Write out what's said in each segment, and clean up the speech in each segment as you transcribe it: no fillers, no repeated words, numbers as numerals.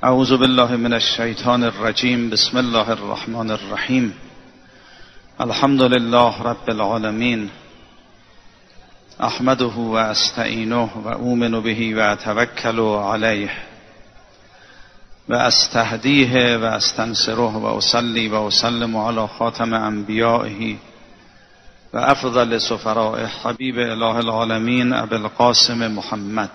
اعوذ بالله من الشیطان الرجیم. بسم الله الرحمن الرحیم. الحمد لله رب العالمین. احمده و استعینه و اؤمن به و اتوکل علیه و استهدیه و استنصره و اصلی و اسلم علی خاتم انبیائه و افضل سفراء حبیب اله العالمین ابی القاسم محمد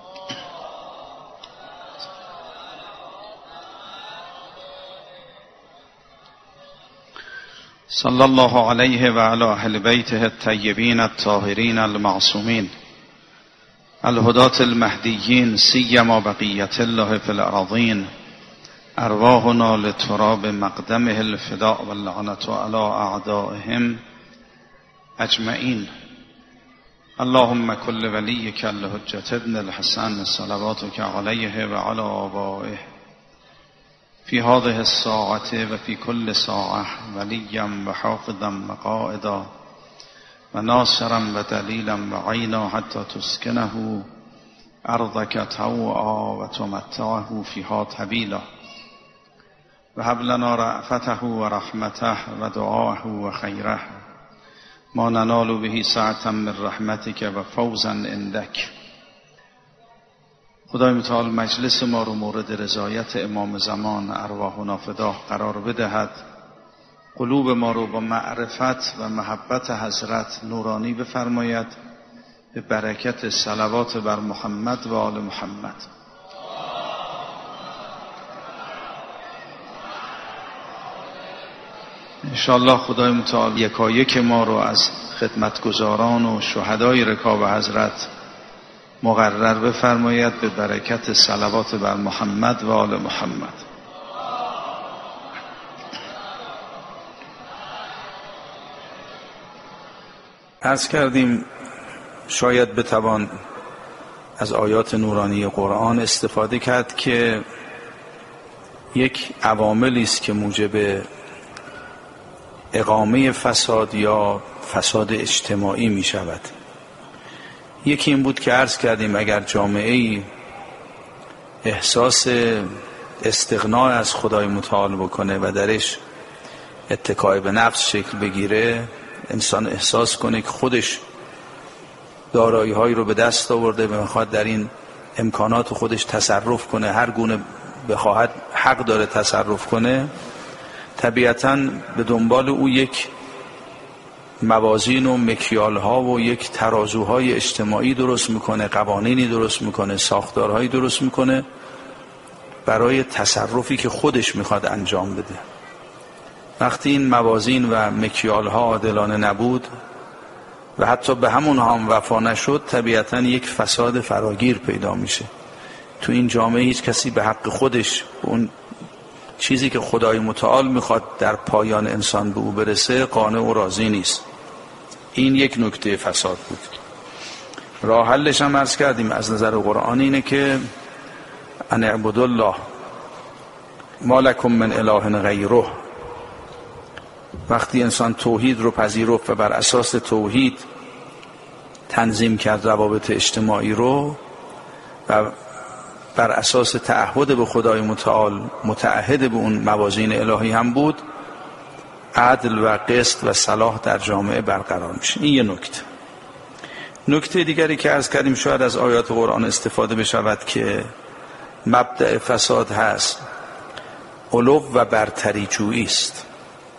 صلی الله علیه و علی اهل بیته الطیبین الطاهرین المعصومین الهداة المهدیین سیما بقیة الله فی الارضین ارواحنا لتراب مقدمه الفداء واللعنة علی اعدائهم اجمعین. اللهم کل ولیک الحجة ابن الحسن صلواتک علیه و علی آبائه فی هذه الساعة و فی کل ساعة ولیا و حافظا و قائدا و ناصرا و دلیلا و عینا حتی تسکنه ارضک طوعا و تمتعه فیها طویلا و هب لنا رأفته و رحمته و دعاه و خیره ما ننال به سعة من رحمتک و فوزا عندک. خدای متعال مجلس ما رو مورد رضایت امام زمان ارواحنا فداه قرار بدهد، قلوب ما رو با معرفت و محبت حضرت نورانی بفرماید، به برکت صلوات بر محمد و آل محمد. انشاءالله خدای متعال یکایک ما رو از خدمتگزاران و شهدای رکاب حضرت مقرر بفرماید به برکت صلوات بر محمد و آل محمد. عرض کردیم شاید بتوان از آیات نورانی قرآن استفاده کرد که یک عواملی است که موجب اقامه فساد یا فساد اجتماعی می شود. یکی این بود که عرض کردیم اگر جامعه‌ای احساس استغنا از خدای متعال بکنه و درش اتکای به نفس شکل بگیره، انسان احساس کنه که خودش دارایی‌هایی رو به دست آورده و میخواد در این امکانات خودش تصرف کنه، هر گونه بخواهد حق داره تصرف کنه، طبیعتاً به دنبال او یک موازین و مکیال‌ها و یک ترازوهای اجتماعی درست میکنه، قوانینی درست میکنه، ساختارهایی درست میکنه برای تصرفی که خودش میخواد انجام بده. وقتی این موازین و مکیال‌ها عادلانه نبود و حتی به همون هم وفا نشد، طبیعتاً یک فساد فراگیر پیدا میشه. تو این جامعه هیچ کسی به حق خودش، اون چیزی که خدای متعال میخواد در پایان انسان به او برسه، قانع و راضی نیست. این یک نکته فساد بود. راه حلش هم عرض کردیم از نظر قرآن اینه که ان اعبدوا الله ما لکم من اله غیره. وقتی انسان توحید رو پذیرفت و بر اساس توحید تنظیم کرد روابط اجتماعی رو و بر اساس تعهد به خدای متعال متعهد به اون موازین الهی هم بود، عدل و قسط و صلاح در جامعه برقرار میشه. این یه نکته. نکته دیگری که عرض کردیم شاید از آیات قرآن استفاده بشود که مبدأ فساد هست، علو و برتری جویی است.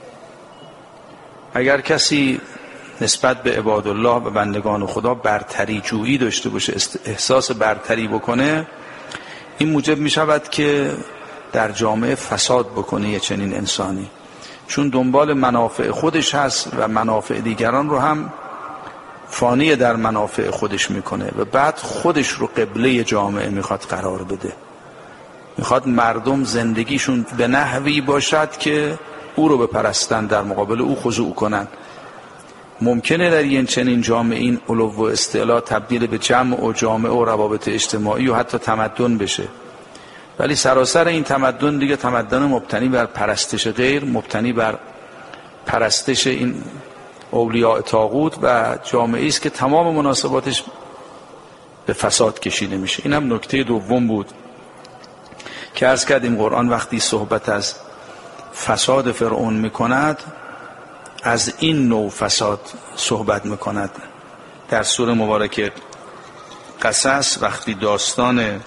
اگر کسی نسبت به عبادالله و بندگان خدا برتری جویی داشته باشه، احساس برتری بکنه، این موجب می شود که در جامعه فساد بکنه یه چنین انسانی، چون دنبال منافع خودش هست و منافع دیگران رو هم فانی در منافع خودش میکنه و بعد خودش رو قبله جامعه میخواد قرار بده. میخواد مردم زندگیشون به نحوی باشد که او رو بپرستن، در مقابل او خضوع کنن. ممکنه در این چنین جامعه این علو و استعلا تبدیل به جمع و جامعه و روابط اجتماعی و حتی تمدن بشه، ولی سراسر این تمدن دیگه تمدن مبتنی بر پرستش غیر، مبتنی بر پرستش این اولیاء طاغوت و جامعه است که تمام مناسباتش به فساد کشیده میشه. این هم نکته دوم بود که عرض کردیم قرآن وقتی صحبت از فساد فرعون میکند از این نوع فساد صحبت میکند. در سوره مبارکه قصص وقتی داستان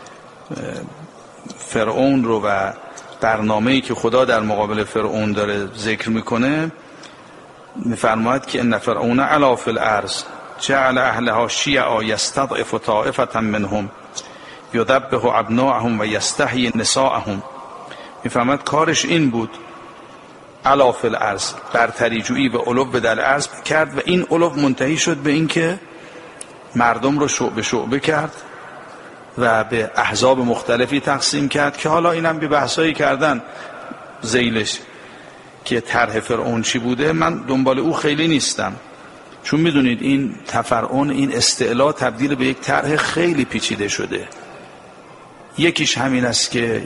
فرعون رو و برنامه‌ای که خدا در مقابل فرعون داره ذکر میکنه میفرماید که ان فرعون علا فی الارض جعل اهلها شیعا یستضعف طائفة منهم یذبح ابناءهم و یستحیی نساءهم. میفرماید کارش این بود، علا فی الارض، برتریجویی و علو در الارض کرد و این علو منتهی شد به این که مردم رو شعبه شعبه کرد و به احزاب مختلفی تقسیم کرد که حالا اینم به بحثایی کردن ذیلش که طرح فرعون چی بوده. من دنبال او خیلی نیستم، چون میدونید این تفرعون، این استعلا تبدیل به یک طرح خیلی پیچیده شده. یکیش همین است که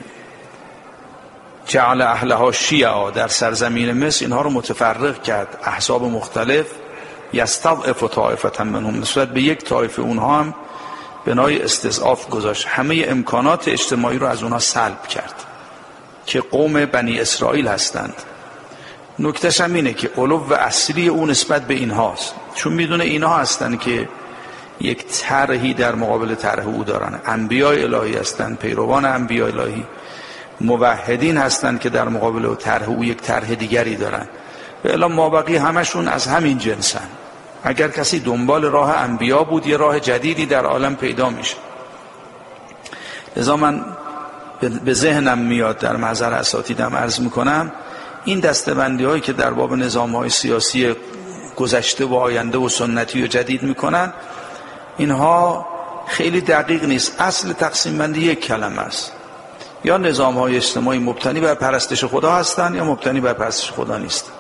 جعل اهلها شیعا، در سرزمین مصر اینها رو متفرق کرد، احزاب مختلف، یستضعف طائفة منهم، نسبت به یک طایفه اونها هم بنای استضعاف گذاشت، همه امکانات اجتماعی رو از اونها سلب کرد که قوم بنی اسرائیل هستند. نکتهش هم اینه که علو اصلی اون نسبت به اینهاست، چون میدونه اینها هستند که یک طرحی در مقابل طرح او دارن. انبیاء الهی هستند، پیروان انبیاء الهی، موحدین هستند که در مقابل طرح او یک طرح دیگری دارن و الا مابقی همشون از همین جنسن. اگر کسی دنبال راه انبیا بود یه راه جدیدی در عالم پیدا میشه. لذا من به ذهنم میاد، در محضر اساتیدم عرض میکنم، این دسته‌بندی هایی که در باب نظام های سیاسی گذشته و آینده و سنتی و جدید میکنن، اینها خیلی دقیق نیست. اصل تقسیم بندی یک کلمه است، یا نظام های اجتماعی مبتنی بر پرستش خدا هستند یا مبتنی بر پرستش خدا نیست.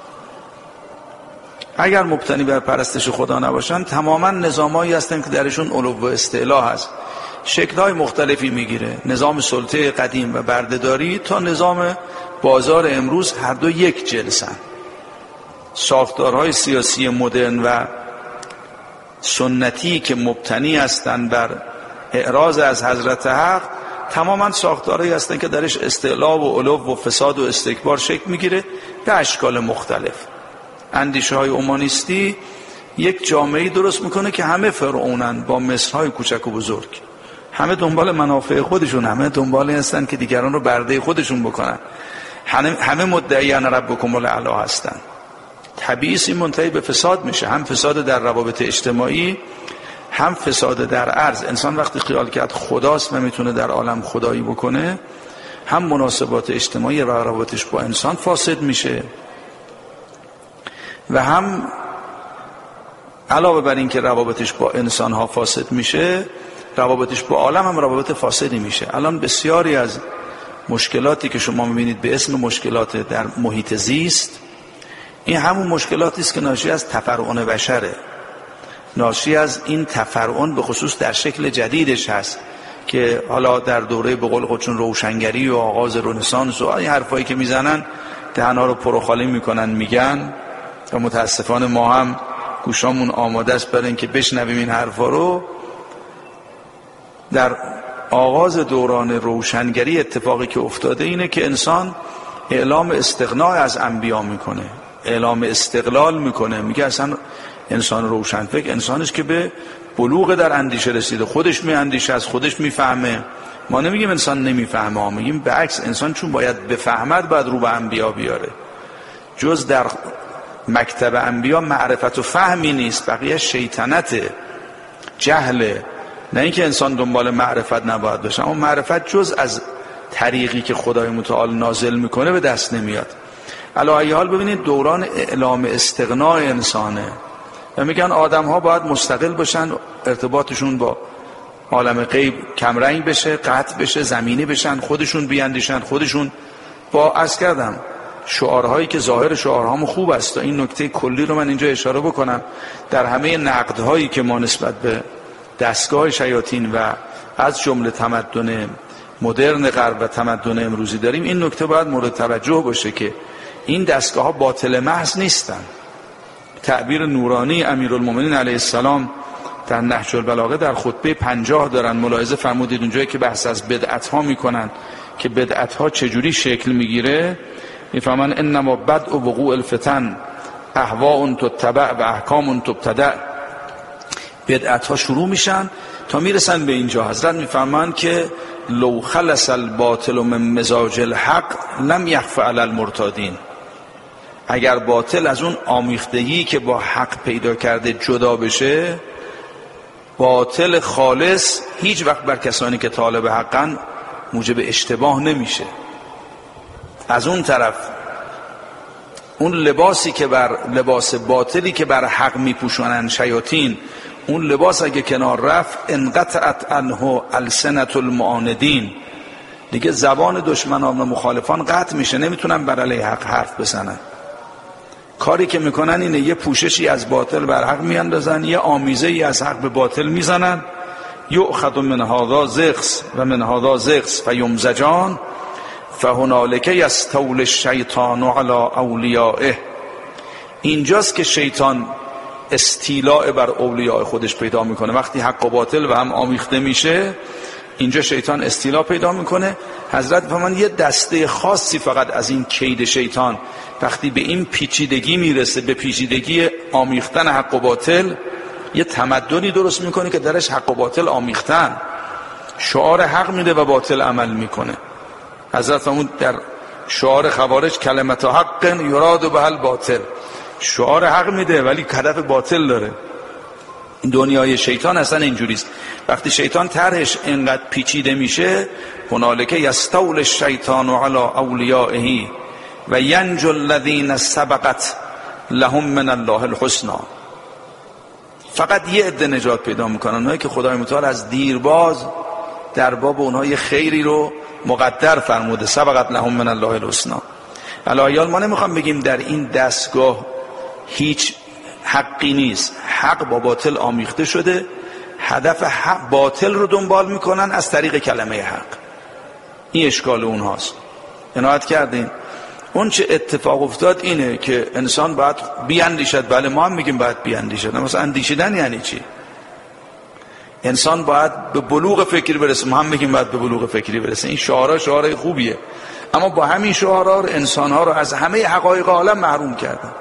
اگر مبتنی بر پرستش خدا نباشند تماما نظامایی هستند که درشون علو و استعلا هست، شکل‌های مختلفی میگیره، نظام سلطه قدیم و بردهداری تا نظام بازار امروز، هر دو یک جنسن. ساختارهای سیاسی مدرن و سنتی که مبتنی هستند بر اعراض از حضرت حق تماما ساختارهایی هستند که درش استعلا و علو و فساد و استکبار شکل میگیره به اشکال مختلف. اندیشه های اومانیستی یک جامعه‌ای درست میکنه که همه فرعونن با مصرهای کوچک و بزرگ، همه دنبال منافع خودشون، همه دنبال هستن که دیگران رو برده خودشون بکنن، همه مدعیان ربکم الاعلی هستن. طبیعی این منتهی به فساد میشه، هم فساد در روابط اجتماعی، هم فساد در ارض. انسان وقتی خیال کرد خداست و میتونه در عالم خدایی بکنه، هم مناسبات اجتماعی و روابطش با انسان فاسد میشه و هم علاوه بر این که روابطش با انسان ها فاسد میشه، روابطش با عالم هم روابط فاسدی میشه. الان بسیاری از مشکلاتی که شما میبینید به اسم مشکلات در محیط زیست، این همون مشکلاتی است که ناشی از تفرعن بشره، ناشی از این تفرعن به خصوص در شکل جدیدش هست که حالا در دوره به قول خودشون روشنگری و آغاز رنسانس و این حرفایی که میزنن دهن‌ها رو پروخالی میکنن میگن و متاسفانه ما هم گوشامون آماده است برای اینکه بشنویم این حرفا رو. در آغاز دوران روشنگری اتفاقی که افتاده اینه که انسان اعلام استغنا از انبیا میکنه، اعلام استقلال میکنه، میگه اصلا انسان روشنفکر انسانش که به بلوغ در اندیشه رسیده، خودش میاندیشه، از خودش میفهمه. ما نمیگیم انسان نمیفهمه، ما میگیم به عکس، انسان چون باید بفهمد باید رو به انبیا بیاره. جز در مکتب انبیا معرفت و فهمی نیست، بقیه شیطنت، جهل. نه اینکه انسان دنبال معرفت نباید باشه، اما معرفت جز از طریقی که خدای متعال نازل میکنه به دست نمیاد. علی ای حال ببینید دوران اعلام استغنا انسانه و میگن آدم ها باید مستقل باشن، ارتباطشون با عالم غیب کمرنگ بشه، قطع بشه، زمینی بشن، خودشون بیاندیشن، خودشون با عرض کردم شعارهایی که ظاهر شعارهام خوب است. این نکته کلی رو من اینجا اشاره بکنم. در همه نقدهایی که ما نسبت به دستگاه شیاطین و از جمله تمدن مدرن غرب و تمدن امروزی داریم، این نکته باید مورد توجه باشه که این دستگاه ها باطل محض نیستن. تعبیر نورانی امیرالمومنین علیه السلام در نهج البلاغه در خطبه 50 دارن، ملاحظه فرمودید اونجایی که بحث از بدعت ها میکنن که بدعت ها چجوری شکل میگیره، میفهمن انما بدء وقوع الفتن اهواء تتبع و احکام تبتدع. بدعت ها شروع میشن تا میرسن به اینجا. حضرت میفهمن که لو خلص الباطل من مزاج الحق لم یخف علی المرتادین. اگر باطل از اون آمیختگی که با حق پیدا کرده جدا بشه، باطل خالص هیچ وقت بر کسانی که طالب حقن موجب اشتباه نمیشه. از اون طرف اون لباسی که بر لباس باطلی که بر حق میپوشونن شیاطین، اون لباس اگه کنار رفت انقطعت عنه السنة المعاندین، دیگه زبان دشمنان و مخالفان قطع میشه، نمیتونن بر علیه حق حرف بزنن. کاری که میکنن اینه یه پوششی از باطل بر حق میاندازن، یه آمیزه‌ای از حق به باطل میزنن. یؤخذ من هذا زغس و من هذا زغس فیمزجان فهنالک یستول الشیطان علی اولیائه. اینجاست که شیطان استیلاء بر اولیاء خودش پیدا میکنه. وقتی حق و باطل و هم آمیخته میشه، اینجا شیطان استیلا پیدا میکنه. حضرت فرمان یه دسته خاصی فقط از این کید شیطان وقتی به این پیچیدگی میرسه، به پیچیدگی آمیختن حق و باطل، یه تمدنی درست میکنه که درش حق و باطل آمیختن، شعار حق میده و باطل عمل میکنه. حضرت فرمود در شعار خوارج کلمت حق یراد به الباطل، شعار حق میده ولی هدف باطل داره. این دنیای شیطان اصلا اینجوریست. وقتی شیطان طرحش اینقدر پیچیده میشه، هنالک یستول الشیطان علی اولیائه و ینجو الذین سبقت لهم من الله الحسنی. فقط یه عده نجات پیدا میکنن، اونایی که خدای متعال از دیرباز در باب اونها یه خیری رو مقدر فرموده، سبقت لهم من الله الحسنی. الایال ما نمیخوام بگیم در این دستگاه هیچ حقی نیست، حق با باطل آمیخته شده، هدف حق باطل رو دنبال میکنن از طریق کلمه حق. این اشکال اونهاست. عنایت کردین؟ اون چه اتفاق افتاد اینه که انسان باید بیاندیشد. بله ما هم میگیم باید بیاندیشد، مثلا اندیشیدن یعنی چی؟ انسان باید به بلوغ فکری برسه، ما هم میگیم باید به بلوغ فکری برسه. این شعارها شعارهای خوبیه، اما با همین شعارها انسانها رو از همه حقایق عالم محروم کردن.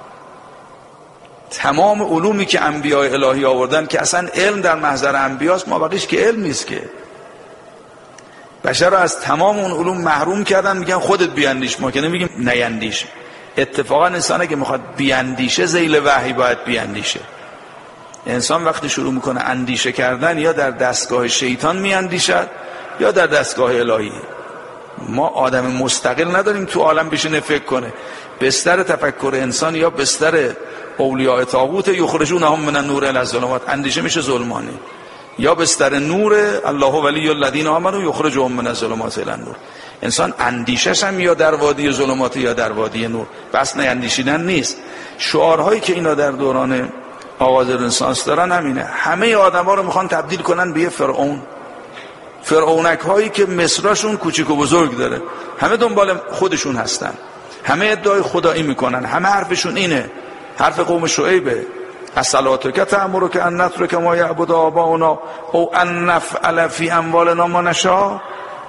تمام علومی که انبیاء الهی آوردن که اصلا علم در محضر انبیاست، ما بقیش که علم نیست که. بشر رو از تمام اون علوم محروم کردن، میگن خودت بیاندیش، ما که نمیگیم نیندیش. اتفاقا انسان که میخواد بیاندیشه ذیل وحی باید بیاندیشه. انسان وقتی شروع میکنه اندیشه کردن یا در دستگاه شیطان میاندیشد یا در دستگاه الهی. ما آدم مستقل نداریم تو عالم بشینه فکر کنه. بستر تفکر انسان یا بستر اولیاء طاغوت یخرجونهم من النور الی الظلمات، اندیشه میشه ظلمانی، یا بستر نور الله ولی الذین آمنوا یخرجهم من الظلمات الی النور. انسان اندیشش هم یا در وادی ظلمات یا در وادی نور، بس نه اندیشیدن نیست. شعارهایی که اینا در دوران آغاز رنسانس دارن همینه. همه آدما رو میخوان تبدیل کنن به یه فرعون، فرعونک هایی که مصراشون کوچیک و بزرگ داره، همه دنبال خودشون هستن، همه ادعای خدایی میکنن، همه حرفشون اینه، حرف قوم شعیبه، الصلاتک تأمرک ان نترک ما یعبد آباؤنا او ان نفعل فی اموالنا ما نشاء.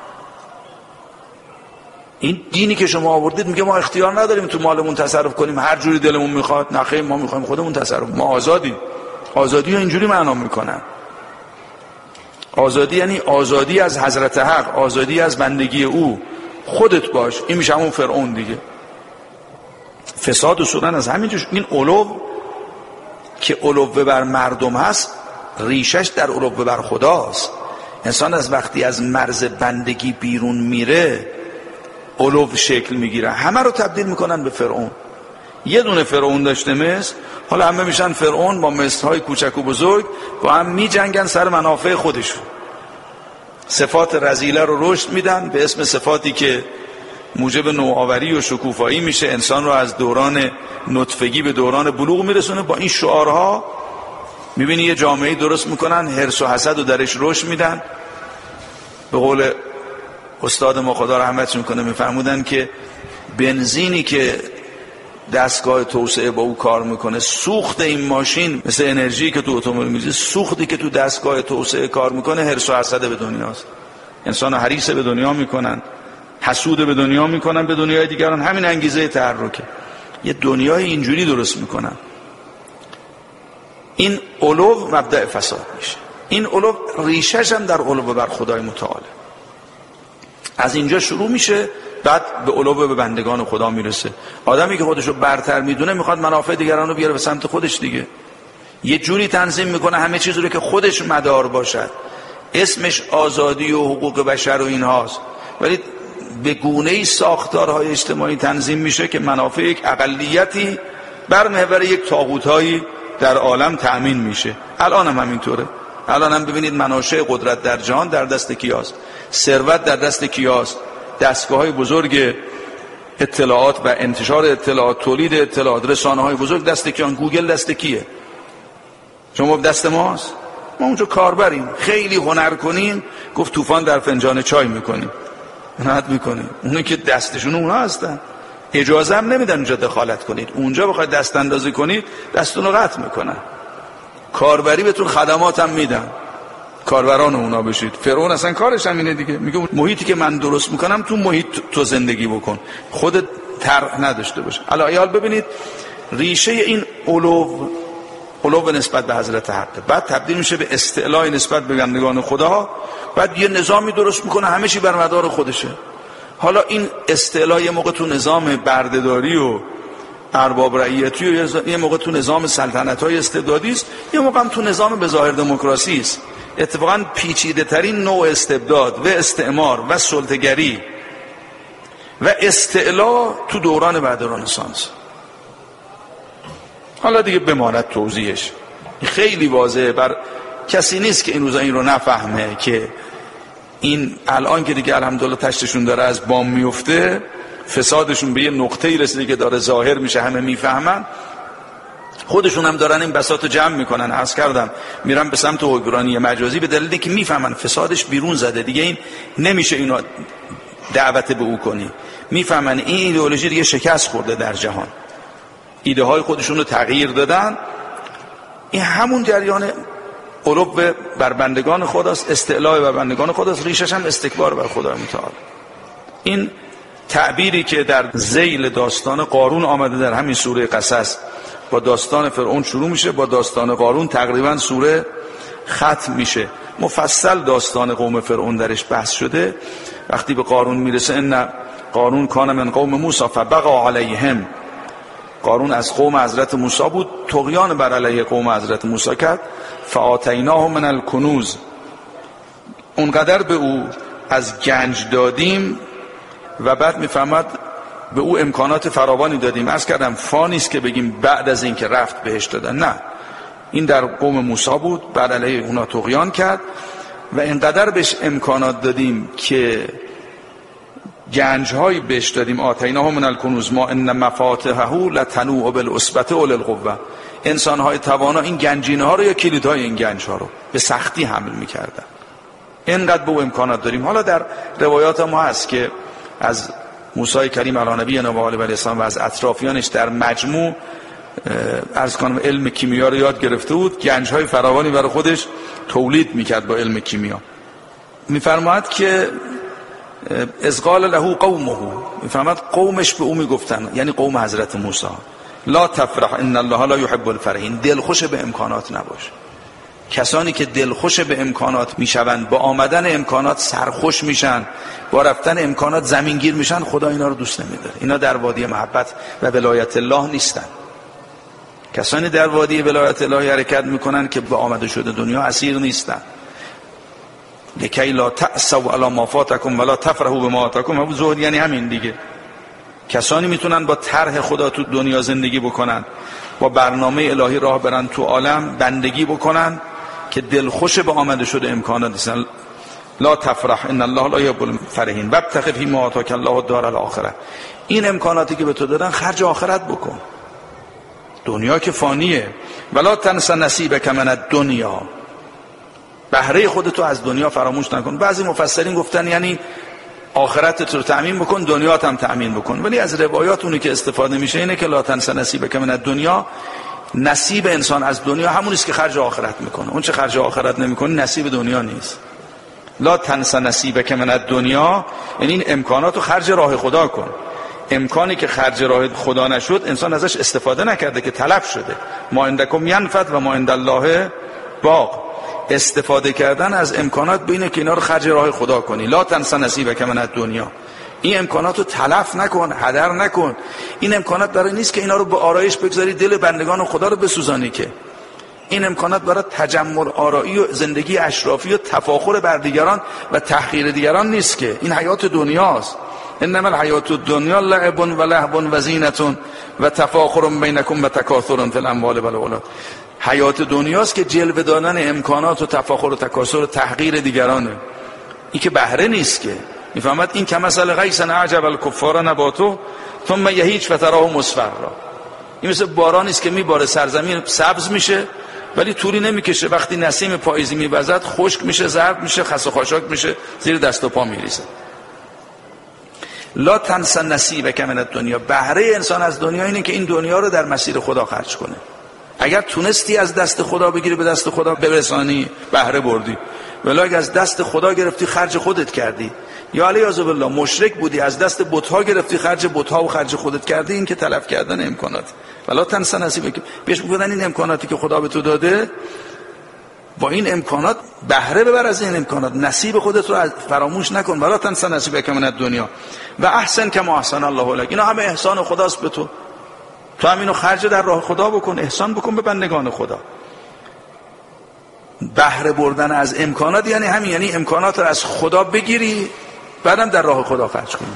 این دینی که شما آوردید میگه ما اختیار نداریم تو مالمون تصرف کنیم هر جوری دلمون میخواد. نخیر، ما میخوایم خودمون تصرف، ما آزادیم. آزادی رو اینجوری معنا میکنن. آزادی یعنی آزادی از حضرت حق، آزادی از بندگی او، خودت باش. این میشه همون فرعون دیگه. فساد اصولا از همینجوش. این علو که علو بر مردم هست، ریشش در علو بر خداست. انسان از وقتی از مرز بندگی بیرون میره علو شکل میگیره. همه رو تبدیل میکنن به فرعون. یه دونه فرعون داشته مصر، حالا همه میشن فرعون با مصرهای کوچک و بزرگ، با هم میجنگن سر منافع خودشون. صفات رذیله رو رشد میدن به اسم صفاتی که موجب نوآوری و شکوفایی میشه، انسان رو از دوران نطفگی به دوران بلوغ میرسونه. با این شعارها میبینی یه جامعه درست میکنن، حرص و حسد رو درش رشد میدن. به قول استاد ما خدا رحمتشون کنه میفرمودن که بنزینی که دستگاه توسعه با او کار میکنه، سوخت این ماشین مثل انرژی که تو اتومبیل میزه، سوختی که تو دستگاه توسعه کار میکنه حرص و حسد به دنیاست. انسان حریص به دنیا میکنن، حسود به دنیا میکنن، به دنیای دیگران. همین انگیزه تحرکه. یه دنیای اینجوری درست میکنن. این علو مبدأ فساد میشه. این علو ریشش هم در علو بر خدای متعال. از اینجا شروع میشه، بعد به علو به بندگان خدا میرسه. آدمی که خودشو برتر میدونه میخواد منافع دیگران رو بیاره به سمت خودش دیگه. یه جوری تنظیم میکنه همه چیز رو که خودش مدار باشد. اسمش آزادی و حقوق بشر و اینهاست، ولی به گونه‌ای ساختارهای اجتماعی تنظیم میشه که منافع یک اقلیتی بر محور یک طاغوتایی در عالم تأمین میشه. الان هم همینطوره. الان هم ببینید مناشأ قدرت در جهان در دست کیاست؟ ثروت در دست کیاست؟ دستگاه‌های بزرگ اطلاعات و انتشار اطلاعات، تولید اطلاعات، رسانه‌های بزرگ دست کیان؟ گوگل دست کیه؟ شما دست ماست؟ ما اونجا کاربریم. خیلی هنر کنیم گفت طوفان در فنجان چای میکنیم، رد میکنیم. اونی که دستشون اونها هستن، اجازه هم نمیدن اونجا دخالت کنید. اونجا بخواید دست اندازی کنید دستتون رو قطع میکنن. کاربری بهتون خدمات هم میدن، کاربران اونا بشید. فرعون اصلا کارش هم اینه دیگه، میگه محیطی که من درست میکنم تو محیط تو زندگی بکن، خودت طرح نداشته باش. الان ببینید ریشه این علو نسبت به حضرت حق، بعد تبدیل میشه به استعلاء نسبت به بندگان خدا، بعد یه نظامی درست میکنه همه چی بر مدار خودشه. حالا این استعلاء یه موقع تو نظام بردهداری و ارباب رعیتی و یه موقع تو نظام سلطنت‌های استبدادی است، یه موقع هم تو نظام به ظاهر دموکراسی است. اتفاقا پیچیده ترین نوع استبداد و استعمار و سلطه‌گری و استعلاء تو دوران بعد رنسانس. حالا دیگه بماند توضیحش، خیلی واضحه، بر کسی نیست که این روزا این رو نفهمه که این الان که دیگه الحمدلله تشتشون داره از بام میفته، فسادشون به یه نقطه‌ای رسیده که داره ظاهر میشه، همه میفهمن، خودشون هم دارن این بساطو جمع میکنن. عرض کردم میرن به سمت حکمرانی مجازی به دلیلی که میفهمن فسادش بیرون زده، دیگه این نمیشه اینو دعوت به او کنی. میفهمن این ایدئولوژی دیگه شکست خورده در جهان، ایده های خودشون رو تغییر دادن. این همون جریان علو بر بندگان خداست، استعلاء بر بندگان خداست، ریشش هم استکبار بر خدای متعال. این تعبیری که در ذیل داستان قارون آمده در همین سوره قصص، با داستان فرعون شروع میشه، با داستان قارون تقریبا سوره ختم میشه. مفصل داستان قوم فرعون درش بحث شده. وقتی به قارون میرسه، ان قارون کان من قوم موسی فبغى علیهم، قارون از قوم حضرت موسی بود، طغیان بر علیه قوم حضرت موسی کرد. فآتیناه من الکنوز، اونقدر به او از گنج دادیم و بعد میفهمد به او امکانات فراوانی دادیم. عرض کردم فانیست که بگیم بعد از این که رفت بهش دادن، نه، این در قوم موسی بود، بعد علیه اونا طغیان کرد و اینقدر بهش امکانات دادیم که گنج‌هایی بهش دادیم. آتیناه من الکنوز ما ان مفاتحه لتنوء بالعصبة اولی القوة، انسان‌های توانا این گنجینه‌ها رو یا کلیدهای این گنج‌ها رو به سختی حمل می‌کردن. اینقدر به او امکانات داریم. حالا در روایات ما هست که از موسی کریم علی نبینا و آله و السلام و از اطرافیانش در مجموع عرض کنم علم کیمیا رو یاد گرفته بود، گنج‌های فراوانی برای خودش تولید می‌کرد با علم کیمیا. می‌فرماید که از قال له قومه، می‌فرماید قومش به او میگفتن، یعنی قوم حضرت موسی، لا تفرح ان الله لا يحب الفرحین، دلخوش به امکانات نباش. کسانی که دلخوش به امکانات میشوند، با آمدن امکانات سرخوش میشن، با رفتن امکانات زمینگیر میشن، خدا اینا رو دوست نمیداره. اینا در وادی محبت و ولایت الله نیستن. کسانی در وادی ولایت الله حرکت میکنن که به آمده شده دنیا اسیر نیستن. لکی لا تأسوا علی ما فاتکم ولا تفرحوا بما آتاکم. ابو زهد یعنی همین دیگه. کسانی میتونن با طرح خدا تو دنیا زندگی بکنن، با برنامه الهی راه برن تو عالم، بندگی بکنن، که دلخوش به آمده شده امکانات نیستن. لا تفرح ان الله لا يحب الفرحین وابتغ فیما آتاک الله الدار الاخره. این امکاناتی که به تو دادن خرج آخرت بکن، دنیا که فانیه. ولا تنس نصیبک من الدنیا، بهره خودتو از دنیا فراموش نکن. بعضی مفسرین گفتن یعنی آخرتت رو تأمین بکن، دنیات هم تأمین بکن. ولی از روایات اونی که استفاده میشه اینه که لا تنس نصیبک من الدنیا، نصیب انسان از دنیا همون است که خرج آخرت میکنه. اون چه خرج آخرت نمیکنه نصیب دنیا نیست. لا تنس نصیبک من الدنیا، یعنی این امکانات رو خرج راه خدا کن. امکانی که خرج راه خدا نشد انسان ازش استفاده نکرده که تلف شده. ما عندکم ینفد و ما عند الله باق. استفاده کردن از امکانات بینه که اینا رو خرج راه خدا کنی. لا تنس نصیبک من الدنیا، این امکانات رو تلف نکن، هدر نکن. این امکانات برای نیست که اینا رو به آرایش بگذاری دل بندگان خدا رو بسوزانی، که این امکانات برای تجمل آرایی و زندگی اشرافی و تفاخر بر دیگران و تحقیر دیگران نیست، که این حیات دنیاست. انما الحیات الدنیا لعب و لهو و زینت و تفاخر بینکم و تکاثر فی الاموال و الاولاد. حیات دنیاست که جلوه دادن امکانات و تفاخر و تکاثر و تحقیر دیگرانه. این که بهره نیست، که میفهمد این کمثل غیث اعجب الکفار نباتو ثم یهیج فتراه مصفرا. این مثل بارانی است که میباره سرزمین سبز میشه ولی طولی نمیکشه، وقتی نسیم پاییزی میوزد خشک میشه، زرد میشه، خس و خاشاک میشه، زیر دست و پا میریزه. لا تنس نصیبک من الدنیا، بهره انسان از دنیا اینه که این دنیا رو در مسیر خدا خرج کنه. اگر تونستی از دست خدا بگیری به دست خدا برسانی، بهره بردی. ولی اگر از دست خدا گرفتی خرج خودت کردی، یا علیاذ بالله مشرک بودی از دست بت‌ها گرفتی خرج بت‌ها و خرج خودت کردی، این که تلف کردن امکانات. ولا تنس نصیبک، بهش میگن این امکاناتی که خدا به تو داده، با این امکانات بهره ببر از این امکانات، نصیب خودت رو فراموش نکن. ولا تنس نصیبک من الدنیا و احسن کما احسن الله الیک. اینا همه احسان خداست به تو. تو هم اینو خرج در راه خدا بکن، احسان بکن به بندگان خدا. بهره بردن از امکانات یعنی همین، یعنی امکانات رو از خدا بگیری بعدم در راه خدا خرج کنی.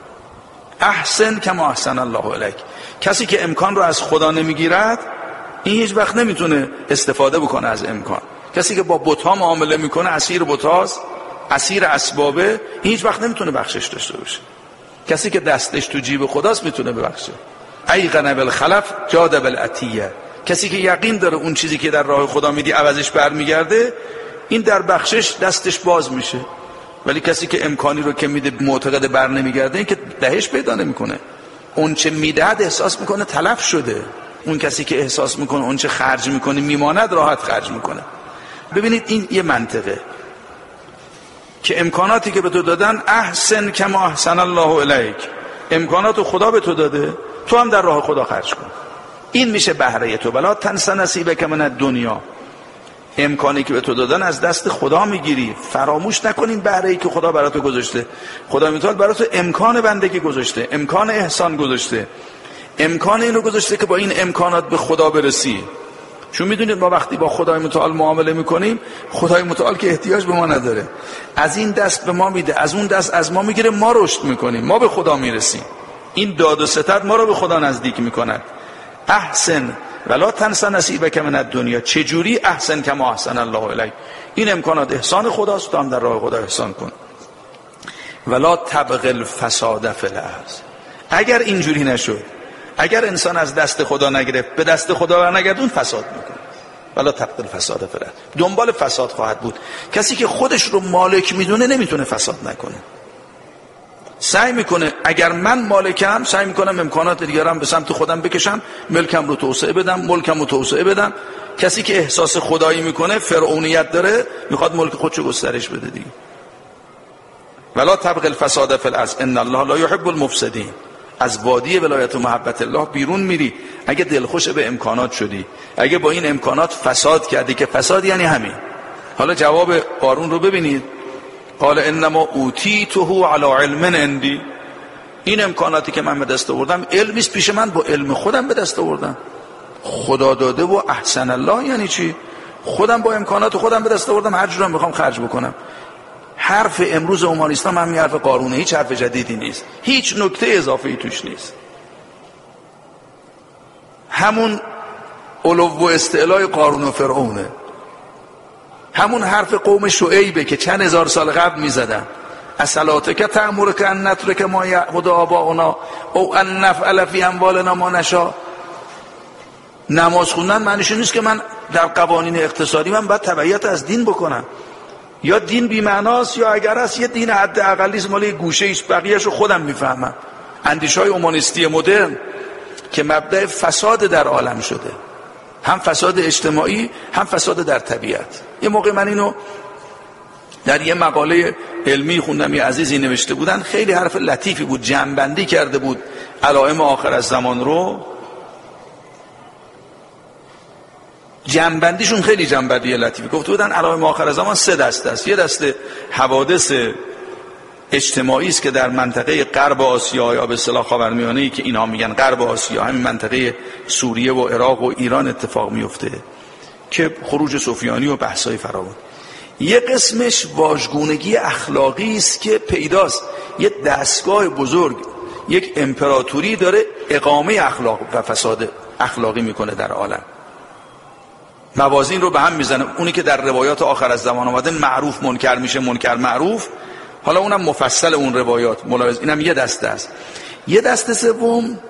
احسن کما احسن الله الیک. کسی که امکان رو از خدا نمیگیرد این هیچ وقت نمیتونه استفاده بکنه از امکان. کسی که با بت‌ها معامله میکنه اسیر بت‌هاست، اسیر اسبابه، هیچ وقت نمیتونه بخشش داشته باشه. کسی که دستش تو جیب خداست میتونه ببخشه. ایقن بالخلف جاد بالعطیه. کسی که یقین داره اون چیزی که در راه خدا میدی عوضش برمیگرده، این در بخشش دستش باز میشه. ولی کسی که امکانی رو که میده معتقد بر نمیگرده، این که دهش پیدا نمیکنه. اون چه میدهد احساس میکنه تلف شده. اون کسی که احساس میکنه اون چه خرج میکنه میماند، راحت خرج میکنه. ببینید این یه منطقه که امکاناتی که به تو دادن احسن کما احسن الله الیک، امکانات خدا به تو داده، تو هم در راه خدا خرج کن. این میشه بهره تو. ولا تنس نصیبک من الدنیا، امکانی که به تو دادن از دست خدا میگیری، فراموش نکنین بهره‌ای که خدا برای تو گذاشته. خدا متعال برای تو امکان بندگی گذاشته، امکان احسان گذاشته، امکان اینو گذاشته که با این امکانات به خدا برسی. چون میدونید ما وقتی با خدای متعال معامله میکنیم، خدای متعال که احتیاج به ما نداره، از این دست به ما میده، از اون دست از ما میگیره، ما رشد میکنیم، ما به خدا میرسیم. این داد و ستد ما رو به خدا نزدیک میکند. احسن ولا تنس نصیبک من الدنیا، چجوری؟ احسن کما احسن الله الیک. این امکانات احسان خداست، تو هم در راه خدا احسان کن. ولا تبغ الفساد فی الارض. اگر اینجوری نشد، اگر انسان از دست خدا نگرفت به دست خدا برنگردون، فساد میکنه. ولا تبغ الفساد فی الارض، دنبال فساد خواهد بود. کسی که خودش رو مالک میدونه نمیتونه فساد نکنه. سعی میکنه اگر من مالکم، سعی میکنم امکانات دیگرم به سمت خودم بکشم، ملکم رو توسعه بدم، ملکم رو توسعه بدم. کسی که احساس خدایی میکنه، فرعونیت داره، میخواد ملک خودشو گسترش بده دیگه. ولا تبغ الفساد فی الارض ان الله لا يحب المفسدين. از وادی ولایت و محبت الله بیرون میری اگه دلخوش به امکانات شدی، اگه با این امکانات فساد کردی، که فساد یعنی همین. حالا جواب قارون رو ببینید. قال انما اوتیته علی علم عندی. این امکاناتی که من به دست آوردم علمی است پیش من، با علم خودم به دست آوردم. خدا داده و احسن الله یعنی چی؟ خودم با امکانات خودم به دست آوردم، هر جورم میخوام خرج بکنم. حرف امروز اومانیستان همین حرف قارونه، هیچ حرف جدیدی نیست، هیچ نکته اضافه‌ای توش نیست. همون علو و استعلای قارون و فرعونه، همون حرف قوم شعیبه که چند هزار سال قبل میزدن. اصلاتک تأمرک ان نترک ما یعبد آباؤنا او ان نفعل فی اموالنا ما نشاء. نماز خوندن معنیش نیست که من در قوانین اقتصادی من باید تبعیت از دین بکنم. یا دین بی معناست، یا اگر است یه دین حد اقلی است، مال گوشه ایست، بقیه‌شو خودم میفهمم. اندیشه‌های اومانیستی مدرن که مبدأ فساد در عالم شده، هم فساد اجتماعی هم فساد در طبیعت. یه موقع من اینو در یه مقاله علمی خوندم یه عزیزی نوشته بودن، خیلی حرف لطیفی بود، جمع‌بندی کرده بود علائم آخر از زمان رو. جمع‌بندیشون خیلی جمع‌بندی لطیفی، گفته بودن علائم آخر از زمان 3 دسته است. یه دسته حوادث اجتماعی است که در منطقه غرب آسیا یا به اصطلاح خاورمیانه‌ای که اینها میگن غرب آسیا، همین منطقه سوریه و عراق و ایران اتفاق میفته که خروج سفیانی و بحث‌های فراوان. یه قسمش واژگونگی اخلاقی است که پیداست، یه دستگاه بزرگ، یک امپراتوری داره اقامه اخلاق و فساد اخلاقی میکنه در عالم، موازین رو به هم میزنه. اونی که در روایات آخر از زمان آمده معروف منکر میشه، منکر معروف. حالا اونم مفصل اون روایات ملاحظ، اینم یه دسته است. یه دسته سوم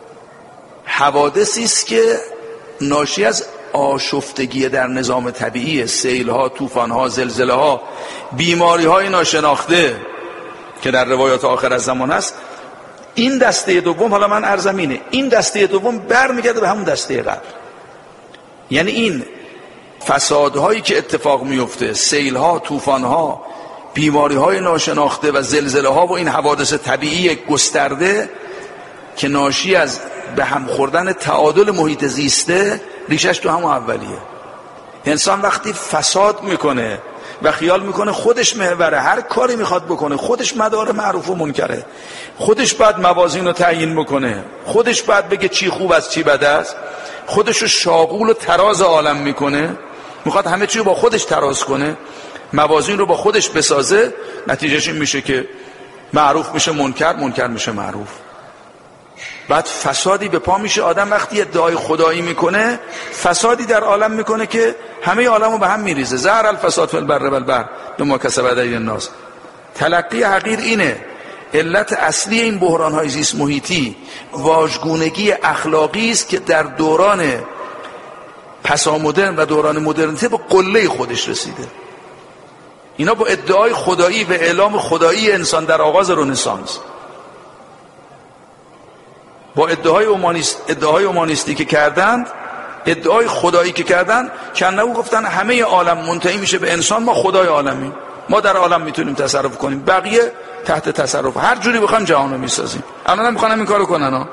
حوادثی است که ناشی از آشفتگی در نظام طبیعی، سیل‌ها، طوفان‌ها، زلزله‌ها، بیماری‌های ناشناخته که در روایات آخر از زمان است. این دسته دوم، حالا من عرضم اینه، این دسته دوم برمیگرده به همون دسته قبل. یعنی این فسادهایی که اتفاق میفته، سیل‌ها، طوفان‌ها، بیماری‌های ناشناخته و زلزله‌ها و این حوادث طبیعی گسترده که ناشی از به هم خوردن تعادل محیط زیسته، ریشش تو همون اولیه. انسان وقتی فساد میکنه و خیال میکنه خودش محوره، هر کاری میخواد بکنه، خودش مدار معروف و منکره، خودش باید موازین رو تعیین بکنه، خودش باید بگه چی خوب است چی بد است، خودش رو شاغول و تراز عالم میکنه، میخواد همه چی رو با خودش تراز کنه، موازین رو با خودش بسازه، نتیجهش این میشه که معروف میشه منکر، منکر میشه معروف. بعد فسادی به پا میشه. آدم وقتی ادعای خدایی میکنه فسادی در عالم میکنه که همه عالم رو به هم میریزه. ظهر الفساد فی البر والبحر بما کسبت ایدی الناس. تلقی حقیر اینه. علت اصلی این بحران‌های زیست محیطی واژگونگی اخلاقی است که در دوران پسامدرن و دوران مدرنیته به قله خودش رسیده. اینا با ادعای خدایی و اعلام خدایی انسان در آغاز رنسانس، با ادعای اومانیستی که کردند، ادعای خدایی که کردند، کنه گفتن همه عالم منتهی میشه به انسان، ما خدای عالمیم، ما در عالم میتونیم تصرف کنیم، بقیه تحت تصرف، هر جوری بخوایم جهانو میسازیم. الان میخوان این کارو کنن ها.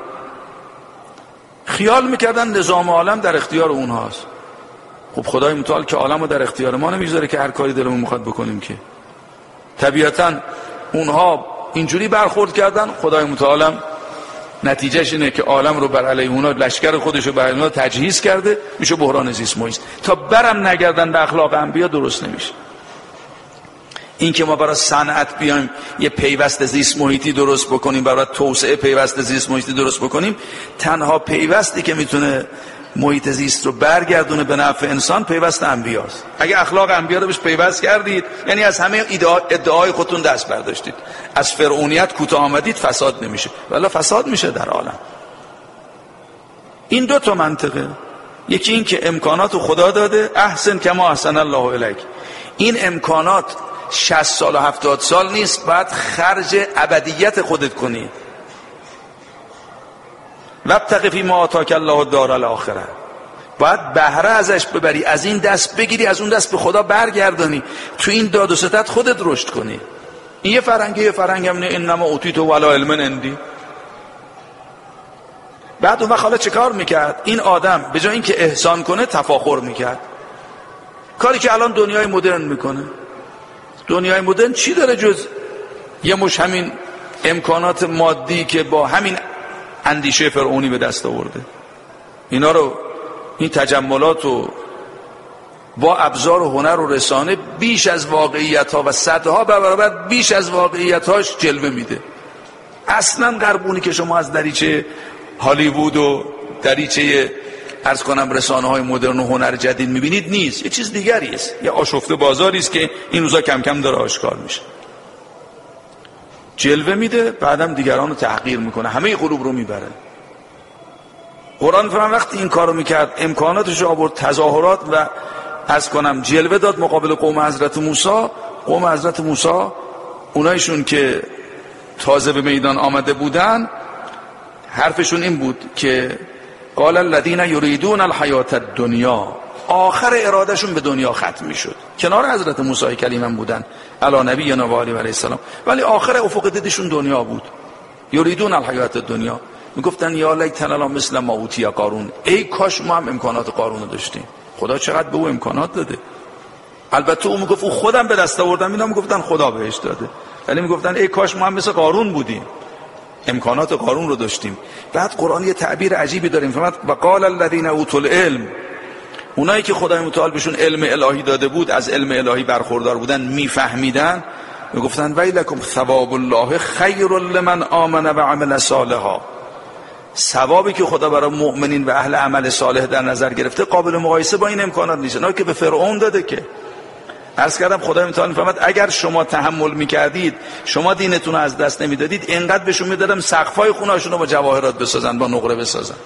خیال میکردن نظام عالم در اختیار اونهاست. خب خدای متعال که عالمو در اختیار ما نمیذاره که هر کاری دلمون میخواد بکنیم، که طبیعتا اونها اینجوری برخورد کردن. خدای متعالم نتیجهش اینه که عالم رو بر علیه اونا، لشکر خودش رو بر علیه اونا تجهیز کرده، میشه بحران زیست محیط. تا برم نگردن به اخلاق انبیا درست نمیشه. این که ما برای صنعت بیایم یه پیوست زیست محیطی درست بکنیم، برای توسعه پیوست زیست محیطی درست بکنیم، تنها پیوستی که میتونه محیط زیست رو برگردونه به نفع انسان پیوست انبیاست. اگه اخلاق انبیا رو بهش پیوست کردید، یعنی از همه ادعای خودتون دست برداشتید، از فرعونیت کوتاه آمدید، فساد نمیشه. والا فساد میشه در عالم. این 2 منطقه. یکی این که امکانات خدا داده، احسن کما احسن الله الیک. این امکانات 60 سال و 70 سال نیست، باید خرج ابدیت خودت کنی. وابتغ فیما آتاک الله الدار الاخره. باید بهره ازش ببری، از این دست بگیری، از اون دست به خدا برگردانی، تو این داد و ستد خودت رشد کنی. این یه فرهنگم نه، انما اوتیتو ولا علم عندی. بعد اون وقت حالا چه کار میکرد این آدم؟ به جای اینکه احسان کنه تفاخر میکرد. کاری که الان دنیای مدرن میکنه. دنیای مدرن چی داره جز یه مش همین امکانات مادی که با همین اندیشه فرعونی به دست آورده؟ اینا رو، این تجملات رو با ابزار و هنر و رسانه بیش از واقعیت ها و صدها برابر بیش از واقعیت هاش جلوه میده. اصلا غربونی که شما از دریچه هالیوود و دریچه عرض کنم رسانه های مدرن و هنر جدید میبینید نیست، یه چیز دیگری است، یه آشفته بازاری است که این روزا کم کم داره آشکار میشه. جلوه میده، بعدم دیگران رو تحقیر میکنه، همه قلوب رو میبره. قرآن فرمان وقتی این کارو میکرد، امکاناتش رو آورد، تظاهرات و عرض کنم جلوه داد مقابل قوم حضرت موسی. قوم حضرت موسی اونایشون که تازه به میدان آمده بودن، حرفشون این بود که قال الذين يريدون الحیات الدنیا آخر ارادهشون به دنیا ختم میشد. کنار حضرت موسی کلیم هم بودن علی نبینا و علیه السلام، ولی آخر افق دیدشون دنیا بود. یریدون الحیات الدنیا، میگفتن یا لیتنا مثل ما اوتی قارون، ای کاش ما هم امکانات قارون رو داشتیم. خدا چقدر به او امکانات داده. البته او میگفت او خودم به دست آوردم، اینا میگفتن خدا بهش داده، ولی میگفتن ای کاش ما هم مثل قارون بودیم، امکانات قارون رو داشتیم. بعد قرآن یه تعبیر عجیبی داره، میفهمد و قال الذین اوتوا العلم، اونایی که خدای متعال بهشون علم الهی داده بود، از علم الهی برخوردار بودن، میفهمیدن، میگفتن ویلکم ثواب الله خیر لمن آمن و عمل صالحا، ثوابی که خدا برای مؤمنین و اهل عمل صالح در نظر گرفته قابل مقایسه با این امکانات نیست. نه که به فرعون داده که عرض کردم خدای متعال میفهمد اگر شما تحمل میکردید، شما دینتون رو از دست نمیدادید، اینقدر بهشون میدادم سقفای خونه‌شون رو با جواهرات بسازن، با نقره بسازن.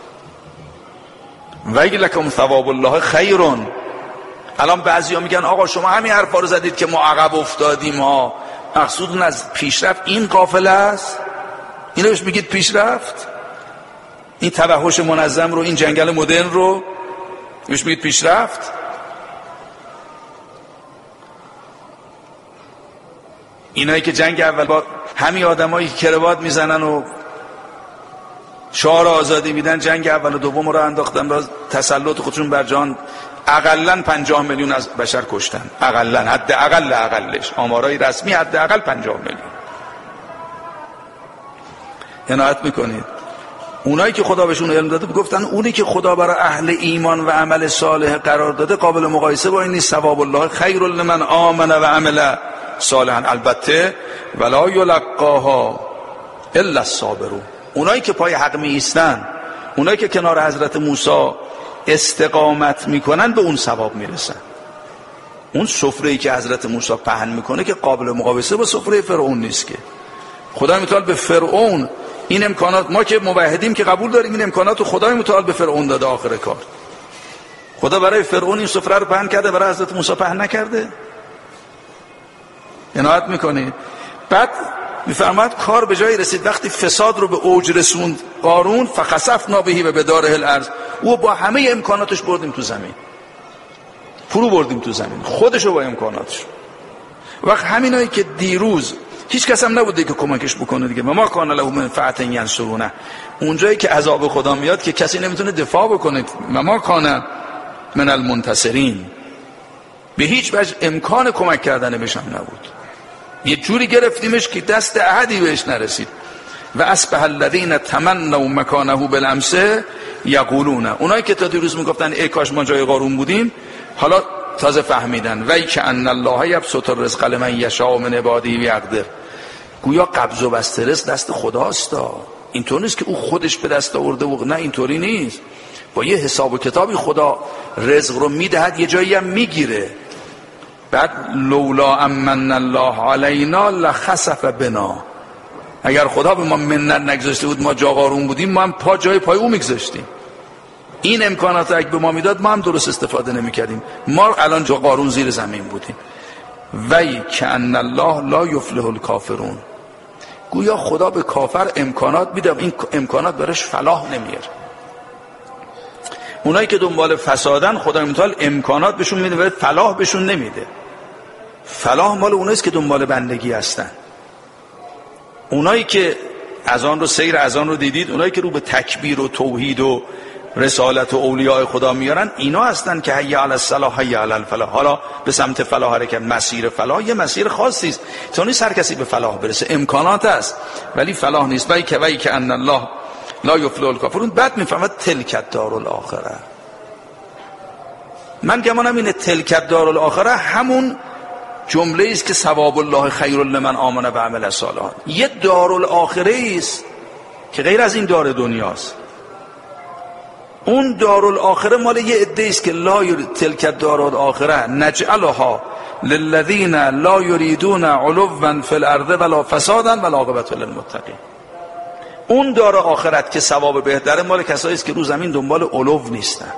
ویلکم ثواب الله خیرون. الان بعضیا میگن آقا شما همین حرفا رو زدید که ما عقب افتادیم ها، مقصودون از پیشرفت این قافله است؟ اینو بهش میگید پیشرفت؟ این توحش منظم رو، این جنگل مدرن رو بهش میگید پیشرفت؟ اینایی که جنگ اول با همین آدمایی که کروات میزنن و شعار آزادی میدن، جنگ اول و دوم رو انداختن باز تسلط خودشون بر جهان، اقلن 50 میلیون از بشر کشتن، اقلن، حد اقلش، آمارای رسمی حد اقل 50 میلیون. عنایت میکنید اونایی که خدا بهشون علم داده گفتن اونی که خدا برای اهل ایمان و عمل صالح قرار داده قابل مقایسه با این نیست، ثواب الله خیر لمن آمن و عمل صالحا. البته ولا یلقاها الا الصابرون، اونایی که پای حق می ایستن، اونایی که کنار حضرت موسی استقامت میکنن به اون ثواب میرسن. اون سفره‌ای که حضرت موسی پهن میکنه که قابل مقایسه با سفره فرعون نیست که. خدای متعال به فرعون این امکانات، ما که موحدیم که قبول داریم این امکانات رو خدای متعال به فرعون داده. آخر کار خدا برای فرعون این سفره رو پهن کرده، برای حضرت موسی پهن نکرده؟ عنایت میکنید. بعد میفرماید کار به جایی رسید وقتی فساد رو به اوج رسوند قارون، فخسفنا به و بداره الارض، او با همه امکاناتش بردیم تو زمین، فرو بردیم تو زمین، خودشو با امکاناتش. وقت همینایی که دیروز هیچ کس هم نبوده که کمکش بکنه دیگه، ما کان له من فئة ینصرونه، اونجایی که عذاب خدا میاد که کسی نمیتونه دفاع بکنه، ما کان من المنتصرین، به هیچ وجه امکان کمک کردن بهش هم نبود. یه جوری گرفتیمش که دست احدی بهش نرسید. و اصبح الذین تمنوا مکانه بالامس یقولون، اونایی که تا دیروز میگفتن ای کاش ما جای قارون بودیم، حالا تازه فهمیدن وی که ان الله یبسط الرزق لمن یشاء من عباده و یقدر، گویا قبض و بسط رزق دست خداست. اینطور نیست که او خودش به دست آورده و نه، اینطوری نیست. با یه حساب و کتابی خدا رزق رو میدهد، یه جایی هم میگیره. بعد لولا امن الله علینا لخسف بنا، اگر خدا به ما منت نگذاشته بود، ما جا قارون بودیم، ما هم جای پای او میگذاشتیم. این امکانات اگه به ما میداد ما هم درست استفاده نمیکردیم، ما الان جا قارون زیر زمین بودیم. وی کأن الله لا یفلح الکافرون، گویا خدا به کافر امکانات میده، این امکانات برش فلاح نمیاره. اونایی که دنبال فسادن خدا متعال امکانات بهشون میده ولی فلاح بهشون نمیده. فلاح مال اوناییست که دنبال بندگی هستن. اونایی که اذان رو، سیر اذان رو دیدید، اونایی که رو به تکبیر و توحید و رسالت و اولیاء خدا میارن، اینا هستن که حی علی الصلاح حی علی الفلاح. حالا به سمت فلاح حرکت، مسیر فلاح یه مسیر خاصی است، تا نیست هر کسی به فلاح برسه، امکانات هست ولی فلاح نیست. وی که ان الله لا یفلح الکافرون. بعد میفهمد تلک دار الاخره، من گمانم اینه تلک دار الاخره همون جمله است که ثواب الله خیر لمن آمن و عمل صالحا، یه دارالآخره است که غیر از این دار دنیاست. اون دارالآخره مال یه عده است که لا تلک دارالآخره نجعلها للذین لا یریدون علوا فی الارض ولا فسادا والعاقبة للمتقین. اون دار آخرت که ثواب بهتره مال کسایی است که رو زمین دنبال علو نیستن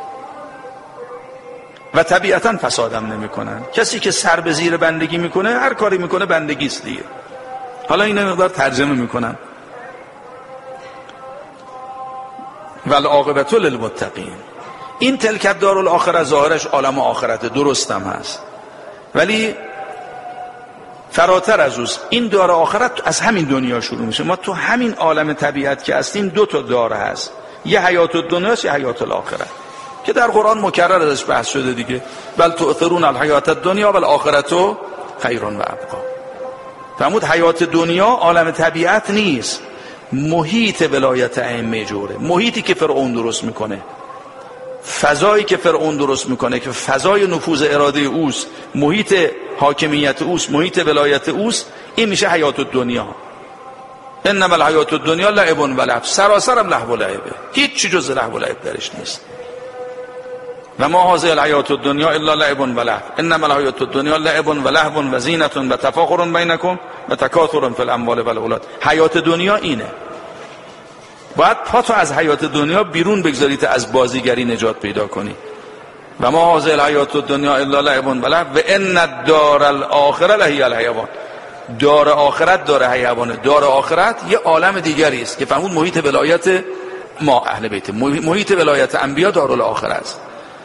و طبیعتا فسادم نمیکنن. کسی که سر به زیر بندگی میکنه، هر کاری میکنه بندگی است دیگه. حالا این مقدار ترجمه میکنم. والعاقبة للمتقین، این تلک دارالآخرة ظاهرش عالم آخرت درستم هست، ولی فراتر از اوست. این دار آخرت از همین دنیا شروع میشه. ما تو همین عالم طبیعت که هستیم دو تا دار هست، یه حیات الدنیا است، یه حیات الاخره که در قرآن مکرر ازش بحث شده دیگه. بل تؤثرون الحیات الدنیا والآخرة خیر و ابقی. فرمود حیات دنیا عالم طبیعت نیست، محیط ولایت ائمه جوره، محیطی که فرعون درست میکنه، فضایی که فرعون درست میکنه که فضای نفوذ اراده اوست، محیط حاکمیت اوست، محیط ولایت اوست، این میشه حیات الدنیا. انما الحیات الدنیا لعب و لهو، سراسرم لهو و لعبه، هیچ چیز جز لهو و لعب درش نیست. و ما هذه الحیات الدنیا الا لعب و لهو انما الحیات الدنیا لعب و لهو و زینة و تفاخر بینکم و تکاثر فی الاموال والاولاد. حیات دنیا اینه. باید پاتو از حیات دنیا بیرون بگذارید، از بازیگری نجات پیدا کنی. و ما هذه الحیات الدنیا الا لعب و لهو و ان الدار الاخره لهی الحیوان. دار آخرت دار حیوانه. دار آخرت یه عالم دیگری است که فرمود محیط ولایت ما اهل بیت، محیط ولایت انبیا دارالآخره است.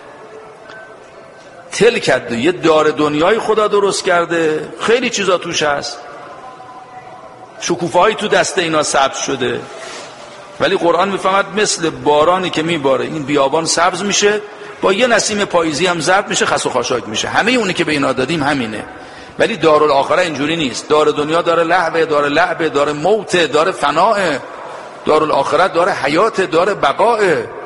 تلک یه دار دنیای خدا درست کرده، خیلی چیزا توش هست، شکوفه‌ای تو دست اینا سبز شده، ولی قرآن میفهمد مثل بارانی که میباره این بیابان سبز میشه، با یه نسیم پاییزی هم زرد میشه، خس و خاشاک میشه. همه اونی که به اینا دادیم همینه. ولی دارالآخره اینجوری نیست. دار دنیا داره لهو، داره لعب، داره موت، داره فناء. دارالآخره داره حیات، داره بقاء،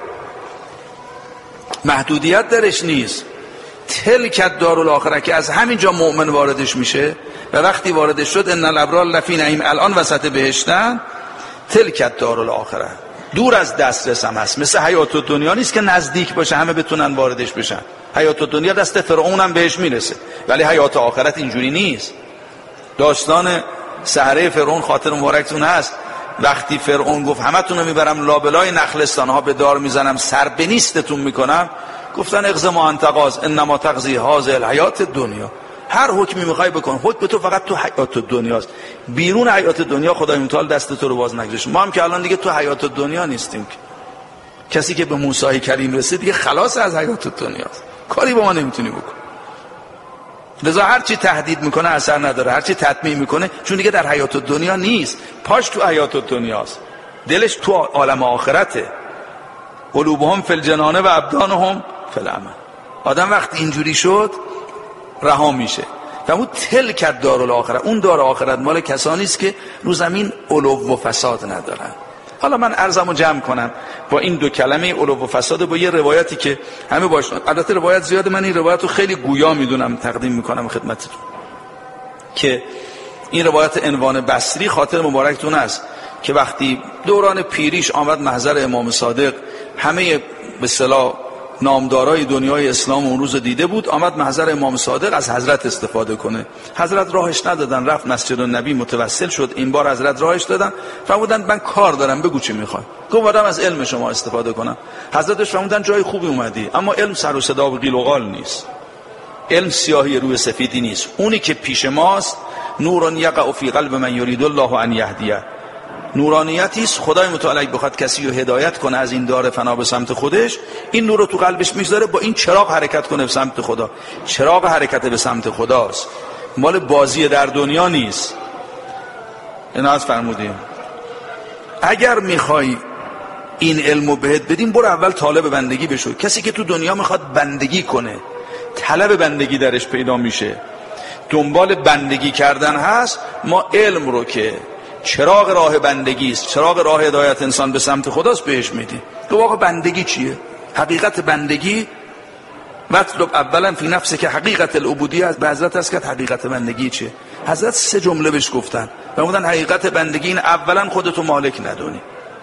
محدودیت درش نیست. تلک دارالآخره که از همینجا مؤمن واردش میشه و وقتی واردش شد ان الابرار لفی نعیم، الان وسط بهشتن. تلک دارالآخره دور از دسترس هم هست، مثل حیات الدنیا نیست که نزدیک باشه همه بتونن واردش بشن. حیات الدنیا دست فرعون هم بهش میرسه، ولی حیات آخرت اینجوری نیست. داستان سحره فرعون خاطر مبارکتون هست، وقتی فرعون گفت همتون رو میبرم لابلای نخلستان ها به دار میزنم، سر به نیستتون میکنم، گفتن اغز ما انتقاز انما تقضی هذه الحیات الدنیا. هر حکمی میخوای بکن، حکم تو فقط تو حیات دنیاست، بیرون حیات دنیا خدای متعال دست تو رو باز نگذاشت. ما هم که الان دیگه تو حیات دنیا نیستیم. کسی که به موسی کریم رسید دیگه خلاص از حیات دنیاست، کاری با ما نمیتونی بکن. لذا هر چی تهدید میکنه اثر نداره، هر چی تطمیع میکنه، چون دیگه در حیات دنیا نیست، پاش تو حیات دنیاست، دلش تو عالم آخرته. قلوبهم فی الجنان و ابدانهم فی الامل. آدم وقتی اینجوری شد رها میشه. فرمود تلک دارالآخره، اون دار آخرت مال کسانی است که رو زمین علو و فساد ندارن. حالا من عرضمو جمع کنم با این دو کلمه علو و فساد، با یه روایتی که همه باش، البته روایت زیاده، من این روایت رو خیلی گویا میدونم تقدیم میکنم خدمتتون، که این روایت عنوان بصری خاطر مبارکتون است که وقتی دوران پیریش آمد محضر امام صادق، همه به اصطلاح نامدارای دنیای اسلام اون روز دیده بود، آمد محضر امام صادق از حضرت استفاده کنه. حضرت راهش ندادن، رفت مسجد النبی متوسل شد. این بار حضرت راهش دادن، فرمودن من کار دارم بگو چی میخوای. گفت آدم از علم شما استفاده کنم. حضرتش فرمودن جای خوبی اومدی، اما علم سر و صدا و قیل و قال نیست، علم سیاهی روی سفیدی نیست. اونی که پیش ماست نور یقع فی قلب من یرید الله ان یهدیه، نورانیتی است. خدای متعال بخواد کسی رو هدایت کنه از این دار فنا به سمت خودش، این نور رو تو قلبش میذاره، با این چراغ حرکت کنه به سمت خدا. چراغ حرکت به سمت خداست، مال بازی در دنیا نیست. عنایت فرمودیم اگر میخوای این علمو بهت بدیم، برو اول طالب بندگی بشو. کسی که تو دنیا میخواد بندگی کنه، طلب بندگی درش پیدا میشه، دنبال بندگی کردن هست. ما علم رو که چراغ راه بندگی است، چراغ راه هدایت انسان به سمت خداست، بهش میدی. تو واقع بندگی چیه؟ حقیقت بندگی مطلب اولا فی نفسه که حقیقت العبودیه از به حضرت است که حقیقت بندگی چیه. حضرت 3 جمله بهش گفتن، فرمودن حقیقت بندگی این اولا خودتو مالک ندونی.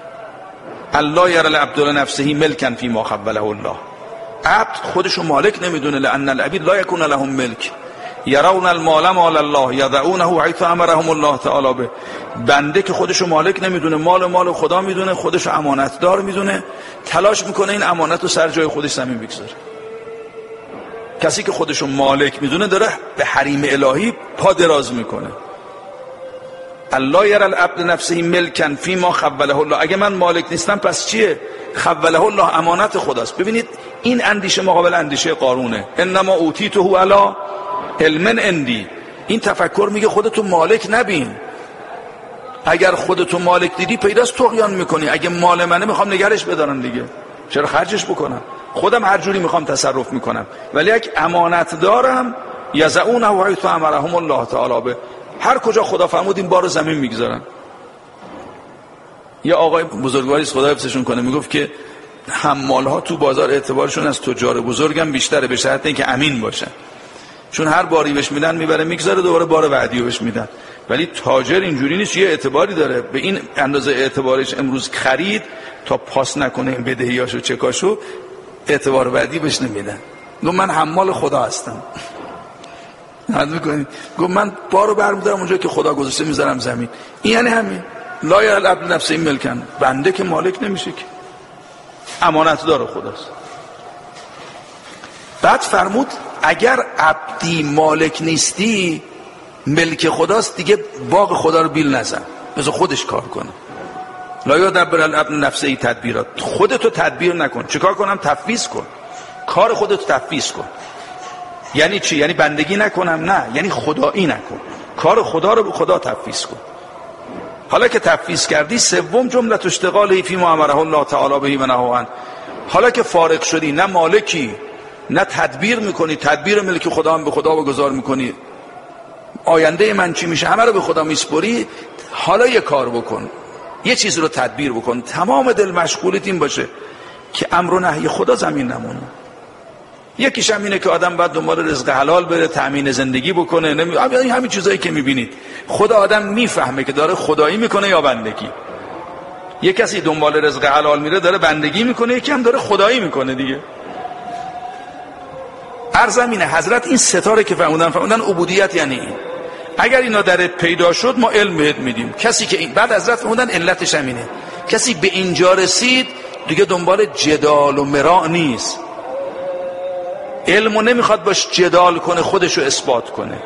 الله یرى العبد لنفسه ملکا فیما خوله الله. عبد خودشو مالک نمیدونه، لان العبید لا یکون لهم ملک یرون المال مال الله یضعونه حیث امرهم الله تعالی به. بنده که خودشو مالک نمیدونه، مال خدا میدونه، خودشو امانت دار میدونه، تلاش میکنه این امانت رو سر جای خودش زمین بگذاره. کسی که خودشو مالک میدونه داره به حریم الهی پا دراز میکنه. الله یرى العبد نفسه ملکا فیما خوله الله. اگه من مالک نیستم پس چیه؟ خوله الله امانت خداست. ببینید این اندیشه مقابل اندیشه قارونه. انما اوتیته علی علم عندی. این تفکر میگه خودتو مالک نبین. اگر خودتو مالک دیدی پیداست طغیان میکنی. اگه مال منه میخوام نگرش بدارم دیگه، چرا خرجش بکنم؟ خودم هر جوری میخوام تصرف میکنم. ولی یک امانت دارم، یزعونه حیث امرهم الله تعالی به، هر کجا خدا فرمود این بار زمین میگذارن. یه آقای بزرگواری است خدا حفظشون کنه میگفت که حمال ها تو بازار اعتبارشون از تجار بزرگم بیشتره، به شرط اینکه امین باشن، چون هر باری بهش میدن میبره میگذاره، دوباره بار بعدی بهش میدن. ولی تاجر اینجوری نیست، یه اعتباری داره، به این اندازه اعتبارش امروز خرید تا پاس نکنه بدهیاشو چکاشو، اعتبار بعدی بهش نمیدن. گفت من حمال خدا هستم. حد میکنید؟ گفت من بارو برمیدارم اونجا که خدا گذاشته میذارم زمین. این یعنی همین لا یعلم نفسه ملکن، بنده که مالک نمیشه که، امانت داره خداست. بعد فرمود اگر عبدی مالک نیستی ملک خداست، دیگه باغ خدا رو بیل نزن، بذار خودش کار کنه. لا یدبر العبد نفسه تدبیرات، خودتو تدبیر نکن. چیکار کنم؟ تفویض کن، کار خودتو تفویض کن. یعنی چی؟ یعنی بندگی نکنم؟ نه، یعنی خدایی نکن، کار خدا رو به خدا تفویض کن. حالا که تفویض کردی، سوم جمله اشتغالی فی ما امره الله تعالی بهی و نهی عنه، حالا که فارغ شدی، نه مالکی نه تدبیر میکنی، تدبیر ملک خدا هم به خدا بگذار میکنی، آینده من چی میشه همه رو به خدا میسپری، حالا یه کار بکن، یه چیز رو تدبیر بکن، تمام دل مشغولت این باشه که امر و نهی خدا زمین نمونه. یکیش هم اینه که آدم باید دنبال رزق حلال بره، تامین زندگی بکنه، همین چیزایی که میبینید. خدا آدم میفهمه که داره خدایی میکنه یا بندگی. یک کسی دنبال رزق حلال میره داره بندگی میکنه، یکی هم داره خدایی میکنه دیگه. هر زمینه حضرت این ستاره که فرمودن عبودیت یعنی این. اگر اینا درت پیدا شد ما علم بهت میدیم. کسی که این بعد حضرت فرمودن علتش همینه، کسی به اینجا رسید دیگه دنبال جدال و مراء نیست، علمو نمیخواد باش جدال کنه، خودشو اثبات کنه.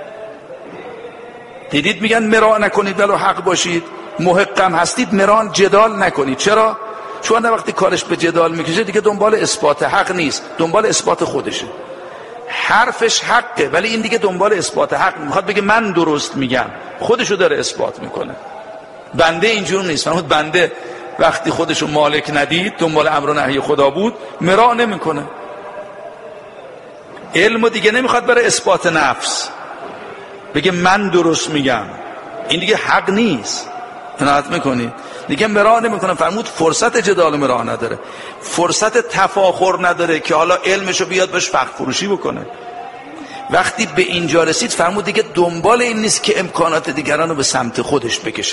دیدید میگن مراء نکنید ولو حق باشید، محقم هستید مراء جدال نکنید. چرا؟ چون وقتی کارش به جدال میکشه دیگه دنبال اثبات حق نیست، دنبال اثبات خودشه. حرفش حقه ولی این دیگه دنبال اثبات حق میخواد بگه من درست میگم، خودشو داره اثبات میکنه. بنده اینجور نیست. فرمود بنده وقتی خودشو مالک ندید، دنبال امر و نهی خدا بود، مراء نمیکنه. علم دیگه نمیخواد برای اثبات نفس بگه من درست میگم، این دیگه حق نیست. عنایت میکنید؟ دیگه مراء نمیکنه. فرمود فرصت جدال مراء نداره، فرصت تفاخر نداره که حالا علمشو بیاد باش فخر فروشی بکنه. وقتی به اینجا رسید فرمود دیگه دنبال این نیست که امکانات دیگران رو به سمت خودش بکشه.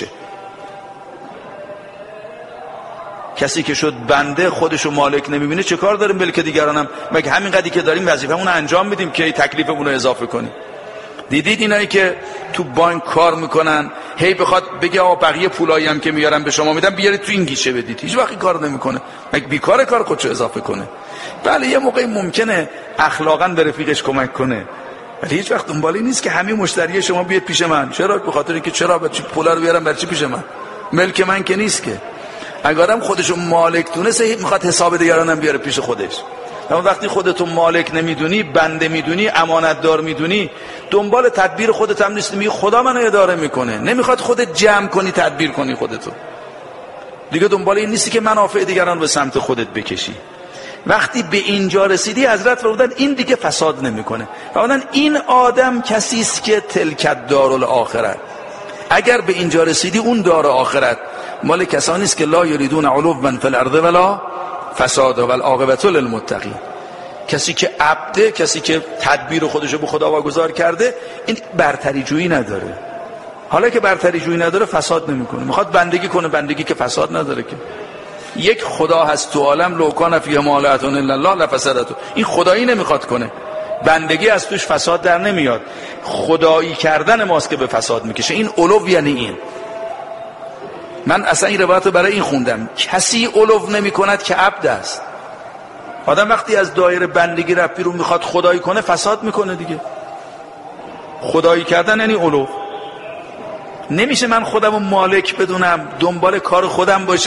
کسی که شد بنده خودشو مالک نمیبینه چه کار داریم ملک دیگرانم؟ مگه همین قدری که داریم وظیفمون رو انجام میدیم که تکلیفمون رو اضافه کنیم؟ دیدید اینایی که تو بانک کار میکنن هی بخواد بگه آقا بقیه پولایی هم که میارم به شما میدم بیارید تو این گیشه بدید، هیچ وقتی کار نمیکنه، مگه بیکاره کار خودشو اضافه کنه؟ بله یه موقعی ممکنه اخلاقا به رفیقش کمک کنه، ولی هیچ وقت دنبالی نیست که همین مشتری شما بیاد پیش من. چرا؟ به خاطر اینکه چرا بچه پولا رو بیارم برای چی پیش من؟ ملک من که نیست که. اگه آدم خودشو مالک دونسته میخواد حساب دیگرانم بیاره پیش خودش. اما وقتی خودتو مالک نمیدونی، بنده میدونی، امانت دار میدونی، دنبال تدبیر خودت هم نیستی، میگی خدا منو اداره میکنه، نمیخواد خودت جمع کنی تدبیر کنی خودتو، دیگه دنبال این نیستی که منافع دیگران به سمت خودت بکشی. وقتی به اینجا رسیدی حضرت فرمودن این دیگه فساد نمیکنه. فرمودن این آدم کسی است که تلک دارالآخرت، اگر به اینجا رسیدی اون دار آخرت مال کسانی است که لا یریدون علوا فی الارض ولا فساد والعاقبة للمتقین. کسی که عبده، کسی که تدبیر خودشو به خدا واگذار کرده، این برتری جویی نداره. حالا که برتری جویی نداره فساد نمیکنه، میخواد بندگی کنه، بندگی که فساد نداره که. یک خدا هست تو عالم لو کان فیه مالئة الا الله لفسدته، این خدایی نمیخواد کنه، بندگی از توش فساد در نمیاد، خدایی کردن ماست که به فساد میکشه. این علو یعنی این. من اصلا این روایت رو برای این خوندم، کسی علو نمی کند که عبد است. آدم وقتی از دایره بندگی رفت بیرون میخواد خدایی کنه فساد میکنه دیگه. خدایی کردن یعنی علو. نمیشه من خودم رو مالک بدونم، دنبال کار خودم باشم،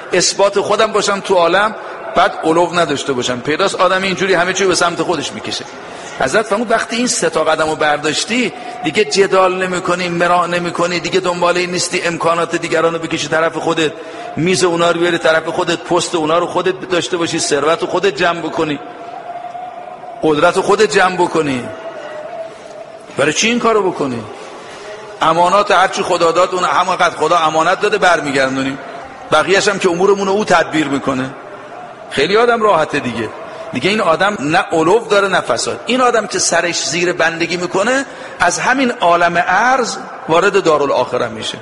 اثبات خودم باشم تو عالم، بعد علو نداشته باشم. پیداست آدم اینجوری همه چی به سمت خودش میکشه. حضرت فرمود وقتی این 3 قدمو برداشتی دیگه جدال نمی‌کنی، مراء نمی‌کنی، دیگه دنبال این نیستی امکانات دیگرانو بکشی طرف خودت، میز اونا رو بیاری طرف خودت، پست اونا رو خودت داشته باشی، ثروت رو خودت جمع بکنی، قدرت رو خودت جمع بکنی. برای چی این کارو بکنی؟ امانات هرچی خدا داد اون همونقدر خدا امانت داده برمیگردونیم، بقیه‌اش هم که امورمون او تدبیر میکنه. خیلی آدم راحته دیگه این آدم نه علو داره نه فساد. این آدم که سرش زیر بندگی میکنه از همین عالم ارض وارد دارالآخره میشه.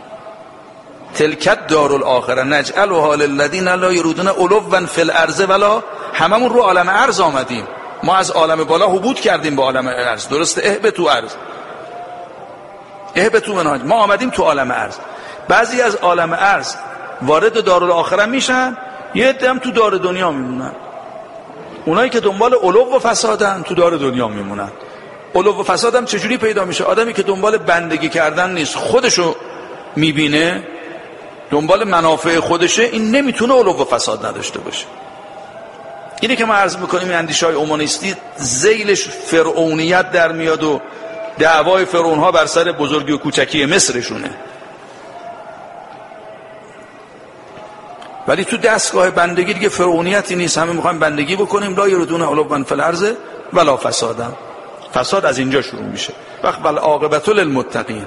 تلکت دارالآخره نجعلها للذین لا یريدون علوا فی الارض ولا. هممون رو عالم ارض آمدیم، ما از عالم بالا هبوط کردیم به عالم ارض. درسته؟ اهبطوا ارض، اهبطوا منها. ما آمدیم تو عالم ارض. بعضی از عالم ارض وارد دارالآخره میشن، یه عده هم تو دار دنیا میمونن. اونایی که دنبال علو و فسادن تو دار دنیا میمونن. علو و فساد هم چجوری پیدا میشه؟ آدمی که دنبال بندگی کردن نیست، خودشو میبینه، دنبال منافع خودشه، این نمیتونه علو و فساد نداشته باشه. اینه که ما عرض میکنیم این اندیشه‌های اومانیستی ذیلش فرعونیت در میاد و دعوای فرعونها بر سر بزرگی و کوچکی مصرشونه. ولی تو دستگاه بندگی دیگه فرعونیتی نیست، همه میخوایم بندگی بکنیم. لا یردون علوا فی الارض ولا فسادا. فساد از اینجا شروع میشه. وقت والعاقبة للمتقین.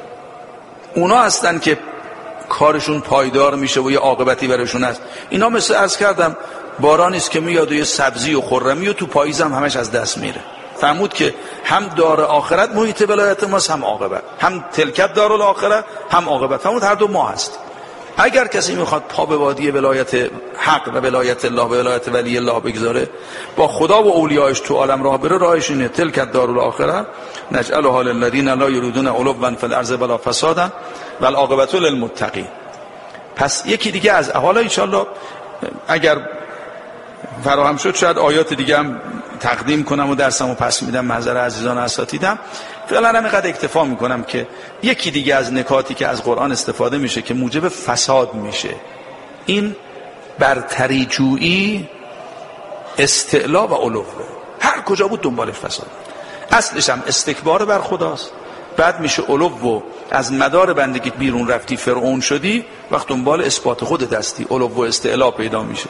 اونا هستن که کارشون پایدار میشه و یه عاقبتی براشون هست. اینا مثل عرض کردم بارانیست که میاد و یه سبزی و خرمی و تو پاییزم همش از دست میره. فرمود که هم دار آخرت محیط ولایت ماست، هم عاقبت، هم تلکت دارالآخره هم عاقبت. فرمود هر دو ما هست. اگر کسی میخواد پا به وادی ولایت حق و ولایت الله و ولایت ولی الله بگذاره، با خدا و اولیاءش تو عالم راه بره، راهش اینه تلکت دارالآخره نجعلها للذین لا یريدون علوا فی الارض ولا فسادا والعاقبة للمتقین. پس یکی دیگه از حالا ان شاءالله اگر فراهم شد شاید آیات دیگه هم تقدیم کنم و درسمو پس میدم محضر عزیزان اساتیدم. فعلا هم اینقدر اکتفا میکنم که یکی دیگه از نکاتی که از قرآن استفاده میشه که موجب فساد میشه، این برتری جویی، استعلا و علو. هر کجا بود دنبالش فساد. اصلش هم استکبار بر خداست، بعد میشه علو و از مدار بندگی بیرون رفتی، فرعون شدی، وقت دنبال اثبات خود دستی، علو و استعلا پیدا میشه.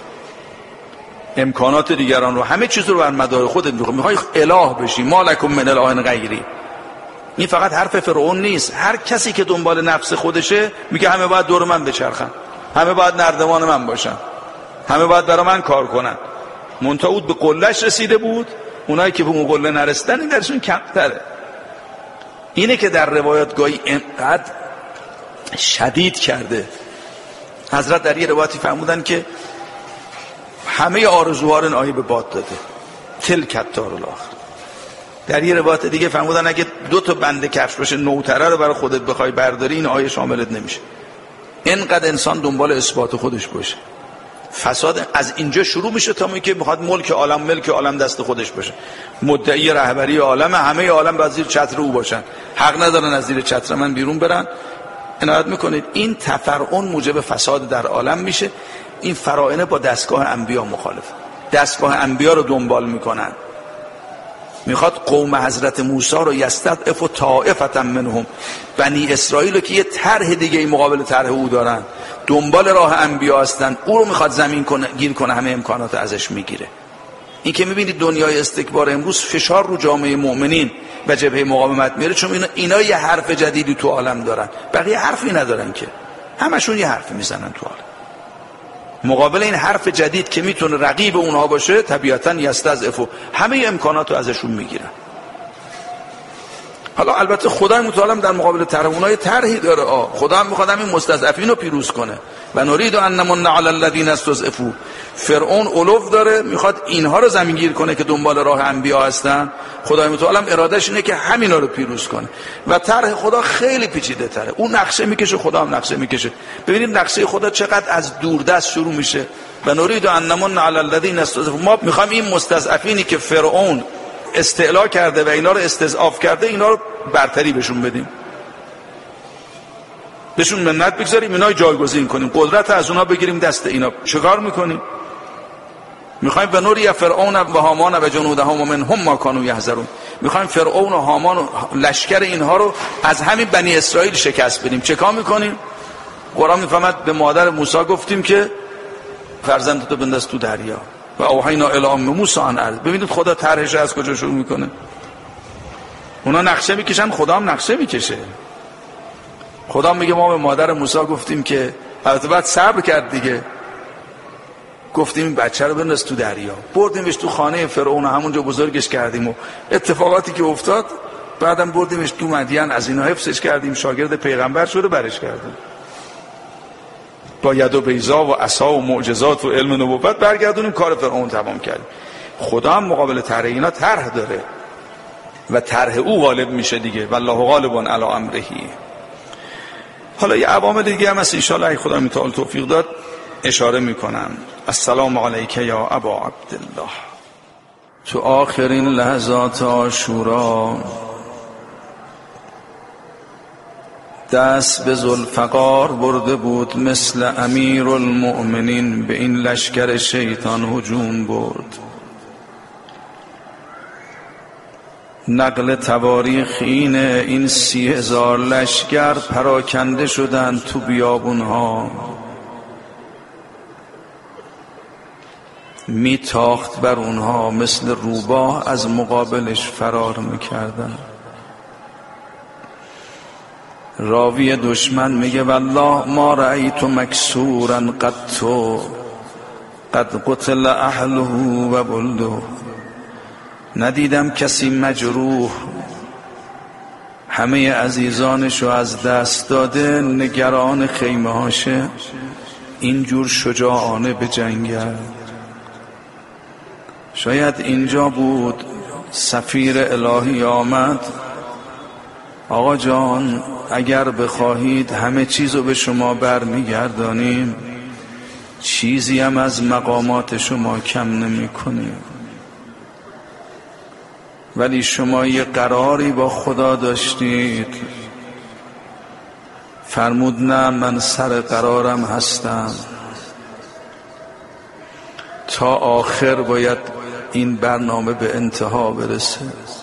امکانات دیگران رو، همه چیز رو بر مدار خودت میخوای اله بشی. ما لکم من اله غیری. این فقط حرف فرعون نیست. هر کسی که دنبال نفس خودشه میگه همه باید دور من بچرخن، همه باید نردمان من باشن، همه باید برای من کار کنن. منتهود به قلهش رسیده بود، اونایی که به اون قله نرسیدن این درشون کمتره. اینه که در روایات گاهی اینقدر شدید کرده. حضرت در یه روایتی فرمودن که همه آرزوها رو آیه به باد داده، تلکت دارالآخره. در یه روایت دیگه فرمودن اگه 2 بنده کفش باشه نوتره رو برای خودت بخوای برداری، این آیه شاملت نمیشه. اینقدر انسان دنبال اثبات خودش باشه. فساد از اینجا شروع میشه تا میگه میخواد ملک عالم دست خودش باشه، مدعی رهبری عالم، همه عالم باید زیر چتر او باشن، حق ندارن از زیر چتر من بیرون برن. عنایت میکنید این تفرعون موجب فساد در عالم میشه. این فرائنه با دستگاه انبیا مخالفه، دستگاه انبیا رو دنبال میکنن. میخواد قوم حضرت موسی رو یستضعف طائفة منهم، بنی اسرائیل که یه طرح دیگه مقابل طرح او دارن، دنبال راه انبیا هستن، او رو میخواد زمین کنه، گیر کنه، همه امکانات ازش میگیره. این که میبینید دنیای استکبار امروز فشار رو جامعه مؤمنین و جبهه مقاومت میاره، چون اینا یه حرف جدیدی تو عالم دارن، بقیه حرفی ندارن که، همشون یه حرف میزنن تو عالم. مقابل این حرف جدید که میتونه رقیب اونها باشه، طبیعتاً یستضعف، همه امکانات رو ازشون میگیرن. حالا البته خدای متعال در مقابل طرح اونها طرحی داره. خدا هم میخواد همین مستضعفین رو پیروز کنه. و نرید ان نمن علی الذین استضعفوا. فرعون علو داره، میخواد اینها رو زمینگیر کنه که دنبال راه انبیا هستن. خدای متعال هم ارادش اینه که همینا رو پیروز کنه. و طرح خدا خیلی پیچیده تره. اون نقشه میکشه، خدا هم نقشه میکشه. ببینید نقشه خدا چقدر از دوردست شروع میشه. و نرید ان نمن علی الذین استضعفوا. ما میخوایم این مستضعفینی که فرعون استعلا کرده و اینا رو استضعاف کرده، اینا رو برتری بهشون بدیم. بهشون منت بگذاریم، اینا جایگزین کنیم، قدرت از اونا بگیریم دست اینا. چیکار میکنیم؟ میخوایم به نوری فرعون و هامان و جنودهم منهم ما کانوا یحذرون، میخوایم فرعون و هامان و لشکر اینها رو از همین بنی اسرائیل شکست بدیم. چه کار میکنیم؟ قرآن میفهمد به مادر موسی گفتیم که فرزندتو بنداز تو دریا و اوحینا الی ام موسی ان ارض. ببینید خدا طرحش از کجا شروع میکنه. اونا نقشه میکشن، خدا هم نقشه میکشه. خدا میگه ما به مادر موسی گفتیم که، البته بعد صبر کرد دیگه، گفتیم این بچه رو بنداز تو دریا، بردیمش تو خانه فرعون، همونجا بزرگش کردیم و اتفاقاتی که افتاد بعدم بردیمش تو مدین، از اینا حفظش کردیم، شاگرد پیغمبر شده، برش کردیم با ید و بیضا و عصا و معجزات و علم نبوت برگردونیم، کار فرعون تمام کردیم. خدا هم مقابل طرح اینا طرح داره و طرح او غالب میشه دیگه، والله غالب علی امره. حالا یه عوامل دیگه هم هست ان شاء الله اگه خدا متعال توفیق داد اشاره میکنم. السلام علیک یا ابا عبدالله. تو آخرین لحظات عاشورا دست به ذوالفقار برده بود، مثل امیر المؤمنین به این لشکر شیطان هجوم برد. نقل تواریخ اینه این 30,000 لشکر پراکنده شدن تو بیابونها، میتاخت بر اونها، مثل روباه از مقابلش فرار میکردن. راوی دشمن میگه والله ما رأیت مکسورا قد قتل اهله و بلده، ندیدم کسی مجروح همه عزیزانشو از دست داده نگران خیمه هاشه اینجور شجاعانه به جنگل. شاید اینجا بود سفیر الهی آمد، آقا جان اگر بخواهید همه چیزو به شما برمیگردانیم، چیزی هم از مقامات شما کم نمی کنیم، ولی شما یه قراری با خدا داشتید. فرمود نه، من سر قرارم هستم، تا آخر باید این برنامه به انتها برسه.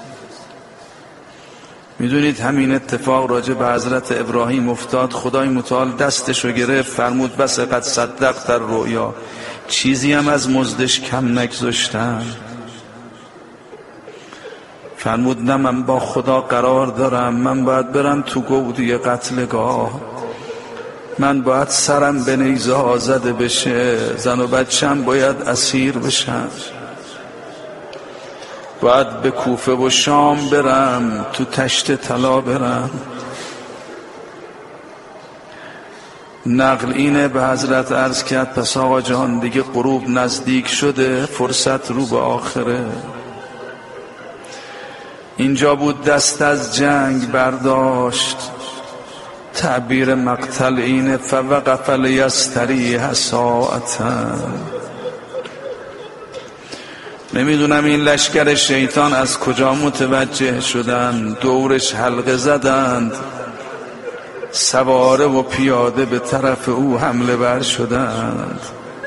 میدونید همین اتفاق راجع به حضرت ابراهیم افتاد. خدای متعال دستشو گرفت، فرمود بس قد صدقت در رؤیا، چیزی هم از مزدش کم نگذاشتم. فرمود نه، من با خدا قرار دارم، من باید برم تو گودی قتلگاه، من باید سرم به نیزه ها زده بشه، زن و بچم باید اسیر بشن، باید به کوفه و شام برم، تو تشت طلا برم. نقل اینه به حضرت عرض کرد پس آقا جان دیگه غروب نزدیک شده، فرصت رو به آخره. اینجا بود دست از جنگ برداشت. تعبیر مقتل اینه فوقف لیستریح ساعتا. نمیدونم این لشکر شیطان از کجا متوجه شدن، دورش حلقه زدند، سواره و پیاده به طرف او حمله بر شدند.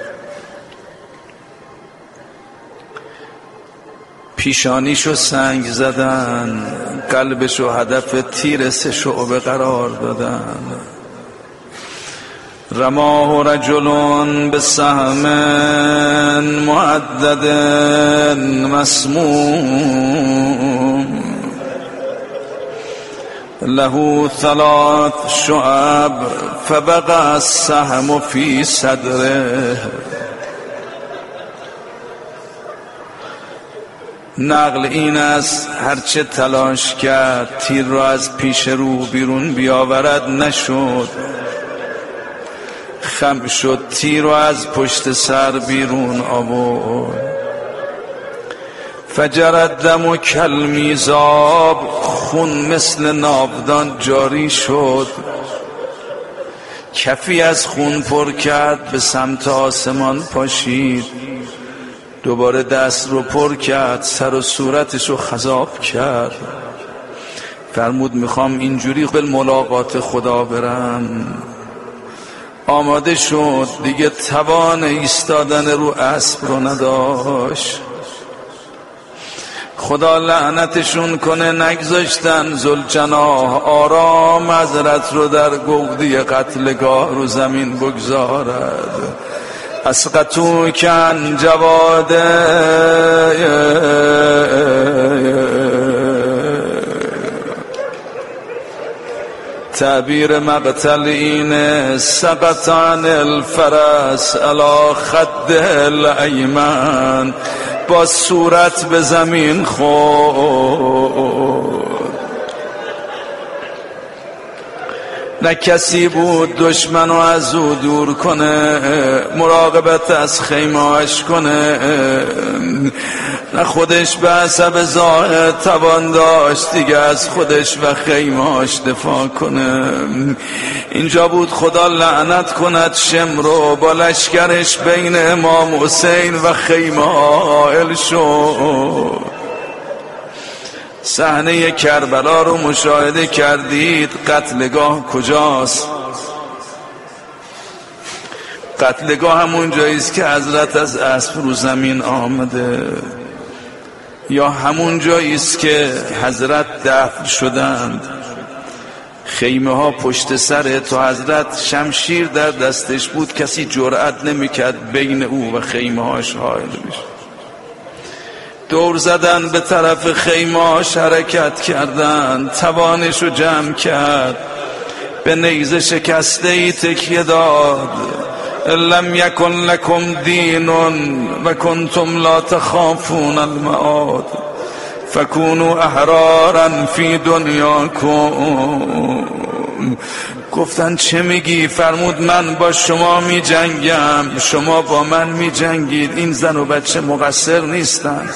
پیشانیشو سنگ زدن، قلبشو هدف تیر 3 شعبه قرار دادن. رماه رجل بسهم معدد مسموم له 3 شعب فبقى السهم في صدره. نقل این است هرچه تلاش کرد تیر را از پیش رو بیرون بیاورد نشد، خم شد تیر را از پشت سر بیرون آورد. فجرد دم کالمیزاب، خون مثل ناودان جاری شد. کفی از خون پر کرد به سمت آسمان پاشید، دوباره دست رو پر کرد، سر و صورتش رو خضاب کرد. فرمود میخوام اینجوری به ملاقات خدا برم. آماده شد، دیگه توان ایستادن رو اسب رو نداشت. خدا لعنتشون کنه، نگذاشتن ذوالجناح آرام حضرت رو در گودی قتلگاه رو زمین بگذارد. اسقطو کن جواده تعبیر مقتل اینه، سقط عن الفرس علی خد الایمن، با صورت به زمین خورد. نه کسی بود دشمنو از او دور کنه، مراقبت از خیمه‌اش کنه، نه خودش به حسب ظاهر توان داشت دیگه از خودش و خیمه‌اش دفاع کنه. اینجا بود خدا لعنت کند شمرو، با لشکرش بین امام حسین و خیمه حائل شد. صحنه کربلا رو مشاهده کردید. قتلگاه کجاست؟ قتلگاه همون جاییست که حضرت از اسب رو زمین آمده، یا همون جاییست که حضرت دفن شدند. خیمه ها پشت سر تو حضرت، شمشیر در دستش بود، کسی جرأت نمیکرد بین او و خیمه هاش حائل بشه. دور زدن به طرف خیمه‌اش حرکت کردن، توانش رو جمع کرد، به نیزه شکسته ای تکیه داد. لم یکن لکم دین و کنتم لا تخافون المعاد فکونوا احرارا فی دنیاکم. گفتن چه میگی؟ فرمود من با شما می جنگم، شما با من می جنگید. این زن و بچه مقصر نیستن.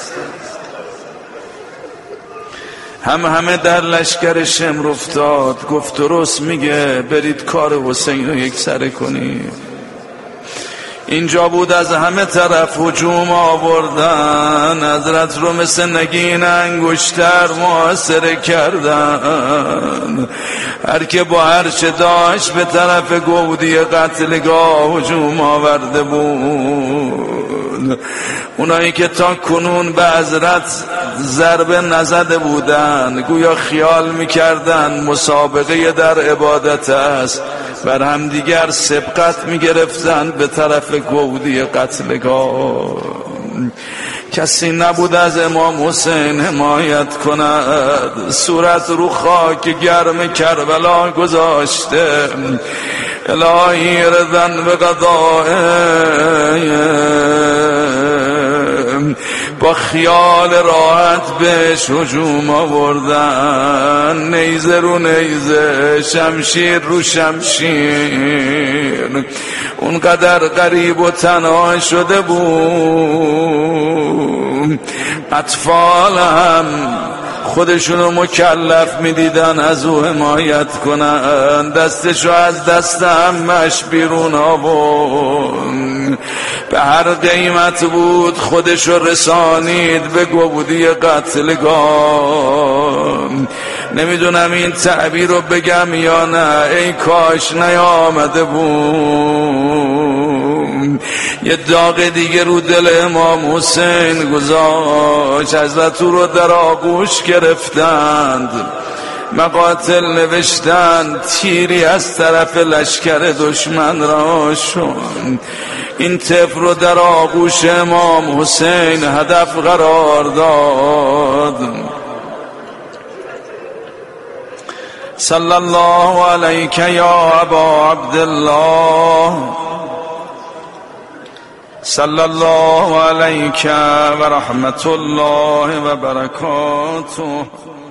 همه در لشکر شمر افتاد. گفت درست میگه، برید کار حسین رو یک سره کنید. اینجا بود از همه طرف هجوم آوردن، حضرت رو مثل نگین انگشتر محاصره کردن. هر که با هر چه داشت به طرف گودی قتلگاه هجوم آورده بود. اونایی که تا کنون به حضرت ضربه نزده بودن، گویا خیال میکردن مسابقه در عبادت است، بر هم دیگر سبقت میگرفتن به طرف گودی قتلگاه. کسی نبود از امام حسین حمایت کند. صورت رو خاک گرم کربلا گذاشته. الهی رضن به قضائه، با خیال راحت بهش هجوم آوردن. نیزه رو نیزه، شمشیر رو شمشیر. اونقدر غریب و تنها شده بود، اطفال هم خودشونو مکلف میدیدن از او حمایت کنن. دستشو از دست همش بیرون آورد، به هر قیمت بود خودشو رسانید به گودی قتلگاه. نمیدونم این تعبیر رو بگم یا نه، ای کاش نیامده بود. یه داغ دیگه رو دل امام حسین گذاشت. حضرت رو در آغوش گرفتند، مقاتل نوشتند، تیری از طرف لشکر دشمن را شد. این طفل رو در آغوش امام حسین هدف قرار داد. صلی الله علیک یا ابا عبدالله، صلی الله علیک و رحمت الله و برکاته.